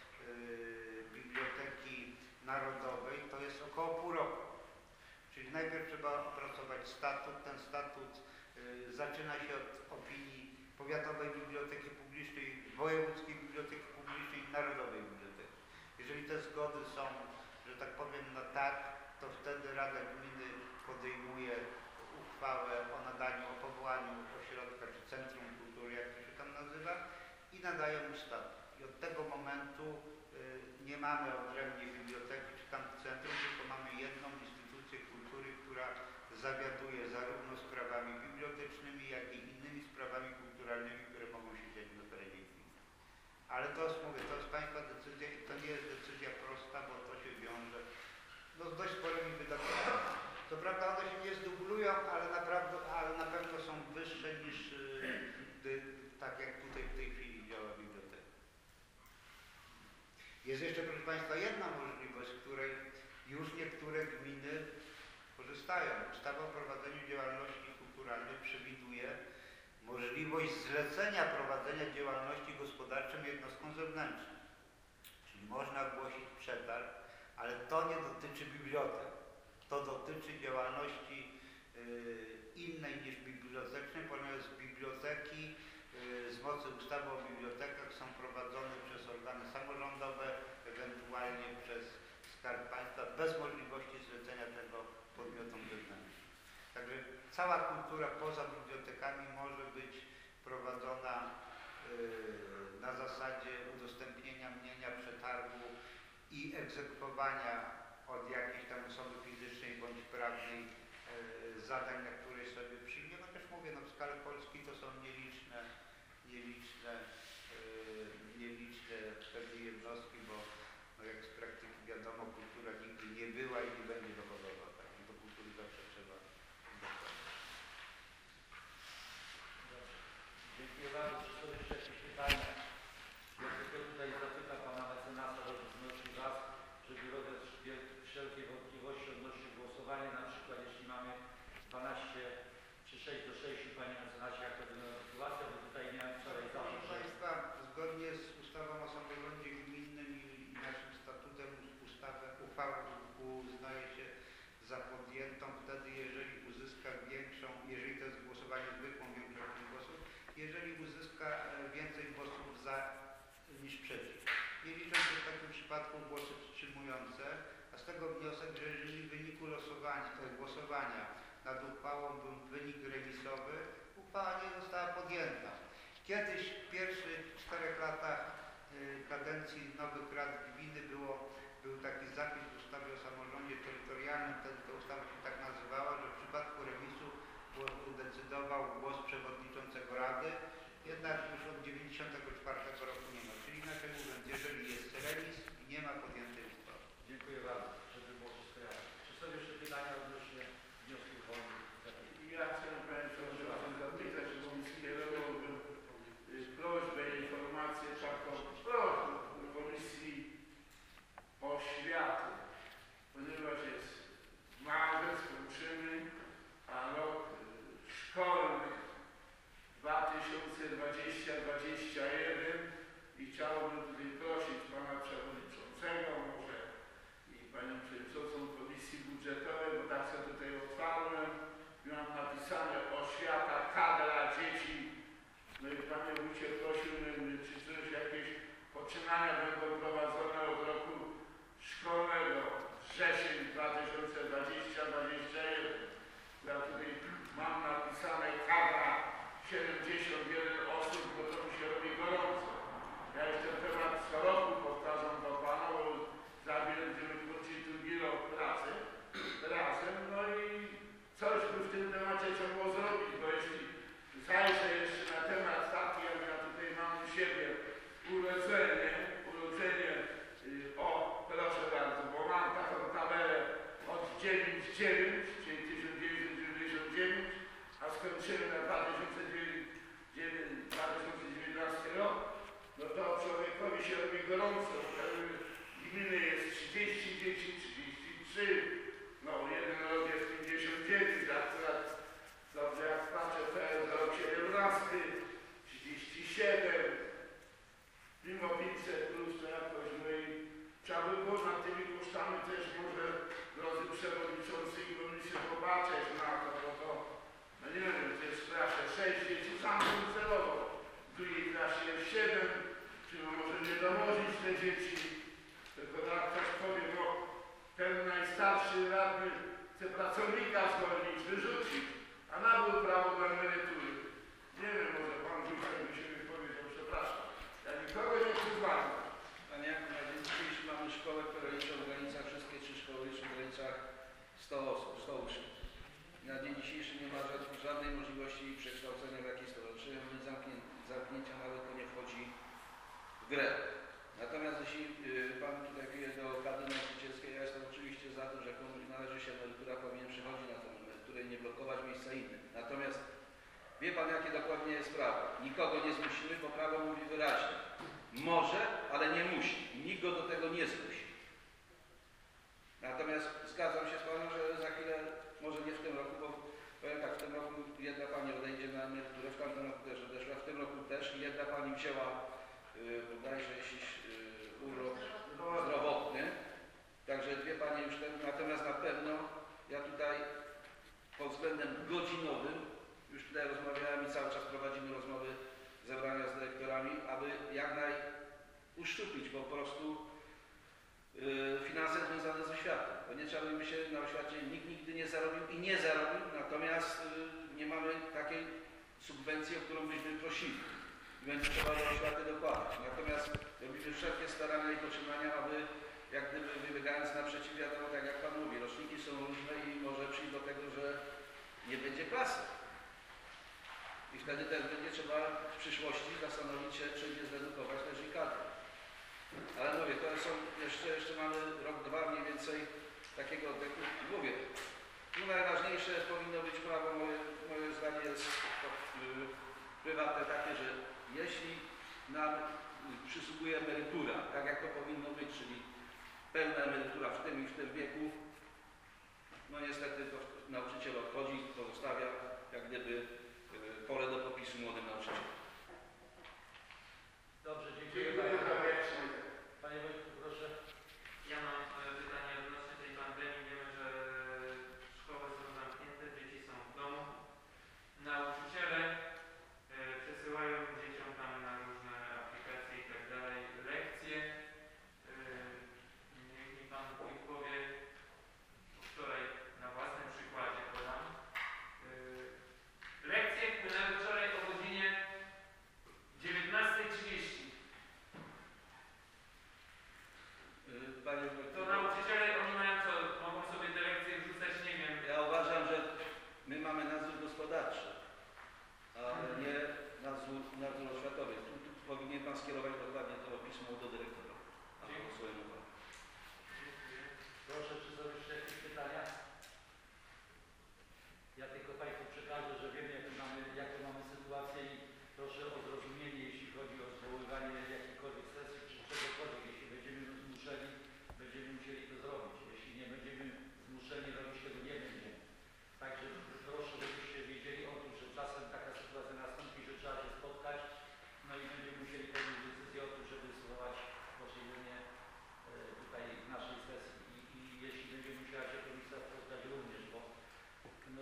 Biblioteki Narodowej to jest około pół roku. Czyli najpierw trzeba opracować statut. Ten statut zaczyna się od opinii Powiatowej Biblioteki Publicznej, Wojewódzkiej Biblioteki Publicznej i Narodowej Biblioteki. Jeżeli te zgody są, że tak powiem, na tak, to wtedy Rada Gminy podejmuje uchwałę o nadaniu, o powołaniu ośrodka czy Centrum Kultury, jak to się tam nazywa, i nadają mu statut. I od tego momentu nie mamy odrębnie biblioteki czy tam centrum, tylko mamy jedną instytucję kultury, która zawiaduje zarówno sprawami bibliotecznymi, jak i innymi sprawami kulturalnymi, które mogą się dziać na terenie gminy. Ale to jest, mówię, to jest Państwa decyzja i to nie jest decyzja prosta, bo to się wiąże no, z dość sporymi wydatkami. Co prawda one się nie zdublują, ale na pewno są wyższe niż tak jak tutaj w tej chwili działa biblioteka. Jest jeszcze, proszę Państwa, jedna możliwość, z której już niektóre gminy korzystają. Ustawa o prowadzeniu działalności kulturalnej przewiduje możliwość zlecenia prowadzenia działalności gospodarczej jednostkom zewnętrznym. Czyli można ogłosić przetarg, ale to nie dotyczy bibliotek. To dotyczy działalności innej niż bibliotecznej, ponieważ biblioteki z mocy ustawy o bibliotekach są prowadzone przez organy samorządowe, ewentualnie przez Skarb Państwa, bez możliwości zlecenia tego podmiotom zewnętrznym. Także cała kultura poza bibliotekami może być prowadzona na zasadzie udostępnienia mienia, przetargu i egzekwowania od jakiejś tam osoby fizycznej bądź prawnej zadań, na które sobie przyjmie. Chociaż mówię, no w skali Polski to są nieliczne pewne jednostki, bo no jak z praktyki wiadomo, kultura nigdy nie była i nie będzie dochodowa. Tak? Do kultury zawsze trzeba dokładać. Dziękuję bardzo. Czy są jeszcze jakieś pytania? Ja tylko tutaj zapytam Pana mecenasa, żeby wznosił Was, żeby rozwiać wszelkie wątpliwości odnośnie głosowania. Na przykład jeśli mamy 12 czy 6 do 6, Panie mecenasie, jak to wygląda sytuacja, bo tutaj miałem wczoraj zarzut, Proszę Państwa, zgodnie z ustawą o samorządzie gminnym i naszym statutem uchwałę uznaje się za podjętą wtedy, jeżeli uzyska większą, jeżeli to jest głosowanie zwykłą większością głosów, jeżeli uzyska więcej głosów za niż przeciw. Nie liczą się w takim przypadku głosy wstrzymujące, a z tego wniosek, że jeżeli w wyniku głosowania nad uchwałą był wynik remisowy, uchwała nie została podjęta. Kiedyś w pierwszych 4 latach kadencji nowych rad gminy był taki zapis w ustawie o samorządzie terytorialnym, wtedy ta ustawa się tak nazywała, że w przypadku remisu decydował głos przewodniczącego rady, jednak już od 1994 roku nie ma. Czyli inaczej mówiąc, jeżeli jest remis, nie ma podjętej uchwały. Dziękuję bardzo, żeby było wszystko jasne. Czy są jeszcze pytania odnośnie wniosków wolnych? Ja chcę 2020-2021 i chciałbym tutaj prosić Pana Przewodniczącego, może i Panią Przewodniczącą Komisji Budżetowej, bo tak sobie tutaj otwarłem i mam napisane oświata, kadra, dzieci. No i Panie Wójcie, prosiłbym, czy coś, jakieś poczynania będą prowadzone od roku szkolnego wrzesień 2020-2021. Ja tutaj mam napisane kadra 71 osób, bo to mi się robi gorąco. Ja już ten temat co roku powtarzam do Pana, bo za chwilę będziemy kończyć drugi rok pracy razem. No i coś by w tym temacie trzeba było zrobić, bo jeśli zajrzę jeszcze na temat taki, jak ja tutaj mam u siebie urodzenie, o proszę bardzo, bo mam taką tabelę od 9-9, czyli 1999, a skończyłem na 2019 rok, no to człowiekowi się robi gorąco. Gminy jest 30 dzieci, 33, no jeden rok jest 59, akurat dobrze jak patrzę, to jest rok 17, 37, mimo 500 plus to jakoś, no i trzeba by było nad tymi kosztami też może, drodzy przewodniczący i komisji, popatrzeć na to, bo to, no nie wiem, to jest w klasie 6 dzieci, sam bym celował, w drugiej klasie jest 7, czy może nie dowozić te dzieci, tylko jak ktoś powie, no ten najstarszy radny chce pracownika zwolnić, wyrzucić, a nabył prawo do emerytury. Nie wiem, może Pan Wójtek by się wypowiedział, przepraszam. Ja nikogo nie chcę zwalniać. Panie Janku, na dzień dzisiejszy mamy szkołę, która liczy w granicach, wszystkie 3 szkoły liczą w granicach 100 osób, 100 uczniów. Na dzień dzisiejszy nie ma żadnej możliwości przekształcenia w jakieś stowarzyszenie, bądź zamknięcia nawet to nie wchodzi w grę. Natomiast jeśli Pan tutaj pije do kadry nauczycielskiej, ja jestem oczywiście za to, że komuś należy się emerytura, powinien przychodzić na tę emeryturę i nie blokować miejsca innym. Natomiast wie Pan, jakie dokładnie jest prawo. Nikogo nie zmusimy, bo prawo mówi wyraźnie. Może, ale nie musi. I nikt go do tego nie zmusi. Natomiast zgadzam się z Panem, że za chwilę, może nie w tym roku, bo powiem tak, w tym roku jedna Pani odejdzie na emeryturę, w tamtym roku też odeszła, w tym roku też i jedna Pani wzięła bodajże jakiś urlop zdrowotny. Także dwie Panie już ten, natomiast na pewno ja tutaj pod względem godzinowym, już tutaj rozmawiałem i cały czas prowadzimy rozmowy, zebrania z dyrektorami, aby jak uszczuplić po prostu finanse związane z oświatą. Bo nie trzeba by się na oświacie, nikt nigdy nie zarobił i nie zarobił, natomiast nie mamy takiej subwencji, o którą byśmy prosili. I będzie trzeba do oświaty dokładać. Natomiast robimy wszelkie starania i poczynania, aby jak gdyby wybiegając naprzeciw, wiadomo, tak jak Pan mówi, roczniki są różne i może przyjść do tego, że nie będzie klasy. I wtedy też będzie trzeba w przyszłości zastanowić się, czy nie zredukować też i kadry. Ale mówię, to są, jeszcze mamy rok, 2 mniej więcej takiego, mówię, tu najważniejsze powinno być prawo, moje zdanie jest prywatne takie, że jeśli nam przysługuje emerytura, tak jak to powinno być, czyli pełna emerytura w tym i w tym wieku, no niestety to nauczyciel odchodzi, pozostawia jak gdyby pole do popisu młodym nauczycielom. Dobrze, dziękuję. Panie Wojtku, proszę. Ja mam pytanie odnośnie tej pandemii. Wiemy, że szkoły są zamknięte, dzieci są w domu. Nauczyciele przesyłają dzieciom tam na różne aplikacje i tak dalej lekcje. Niech mi Pan Wójt powie, wczoraj na własnym przykładzie podam.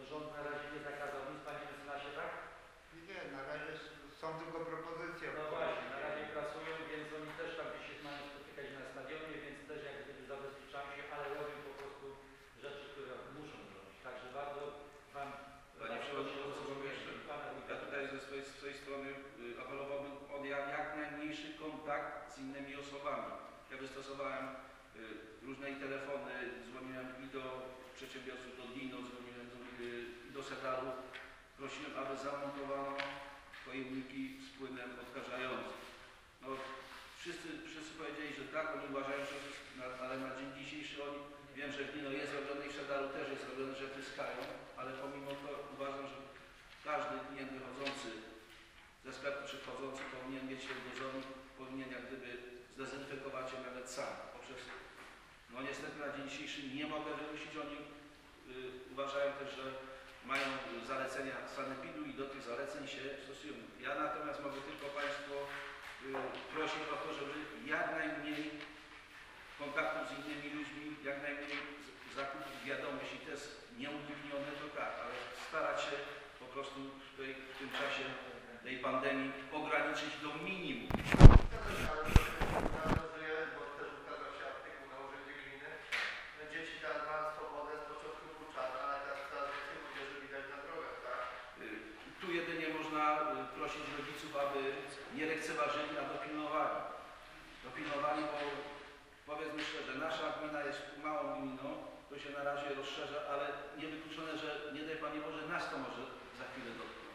rząd na razie nie zakazał nic, panie mecenasie, tak? Nie, na razie są tylko propozycje. No właśnie, na razie pracują, więc oni też tam gdzieś się mają spotykać na stadionie, więc też jak gdyby zabezpieczają się, ale robią po prostu rzeczy, które muszą robić. Także bardzo Wam... Panie Przewodniczący, mogę jeszcze? Ja tutaj ze swojej strony apelowałbym o jak najmniejszy kontakt z innymi osobami. Ja wystosowałem różne telefony, dzwoniłem i do przedsiębiorców, do Dino, dzwoniłem do Sedaru. Prosiłem, aby zamontowano pojemniki z płynem odkażającym. No, wszyscy powiedzieli, że tak, oni uważają, że ale na dzień dzisiejszy oni, wiem, że w Dino jest robione i w Sedaru też jest robione, że tryskają, ale pomimo to uważam, że każdy klient wychodzący ze sklepu czy wchodzący powinien mieć ten dozornik, powinien jak gdyby zdezynfekować się nawet sam. Poprzez, no niestety na dzień dzisiejszy nie mogę wypuścić, oni uważają też, że mają zalecenia sanepidu i do tych zaleceń się stosują. Ja natomiast mogę tylko Państwo prosić o to, żeby jak najmniej kontaktów z innymi ludźmi, jak najmniej zakupów, wiadomo, jeśli to jest nieuniknione, to tak, ale starać się po prostu w tym czasie tej pandemii ograniczyć do minimum. Nawiązuję, bo też ukazał się artykuł na urzędzie gminy. Dzieci teraz mają swobodę z początku kurczaka, ale teraz coraz więcej młodzieży widać na drogach, tak? Tu jedynie można prosić rodziców, aby nie lekceważyli, a dopilnowali. Dopilnowali, bo powiedzmy szczerze, nasza gmina jest małą gminą, to się na razie rozszerza, ale niewykluczone, że nie daj Panie Boże, nas to może za chwilę dotknąć.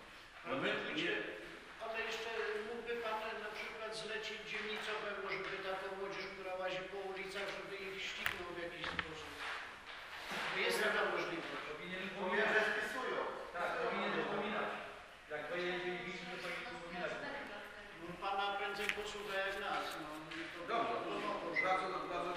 Ale jeszcze mógłby Pan na przykład zlecić dzielnicowemu, żeby taką młodzież, która łazi po ulicach, żeby ich ścignął w jakiś sposób. Jest taka możliwość. Powinien Mówię, że spisują. Tak, powinien dopominać. Jak pojedzie i widzi, to powinien dopominać. Pana prędzej posłucha jak nas. No, Dobrze, bardzo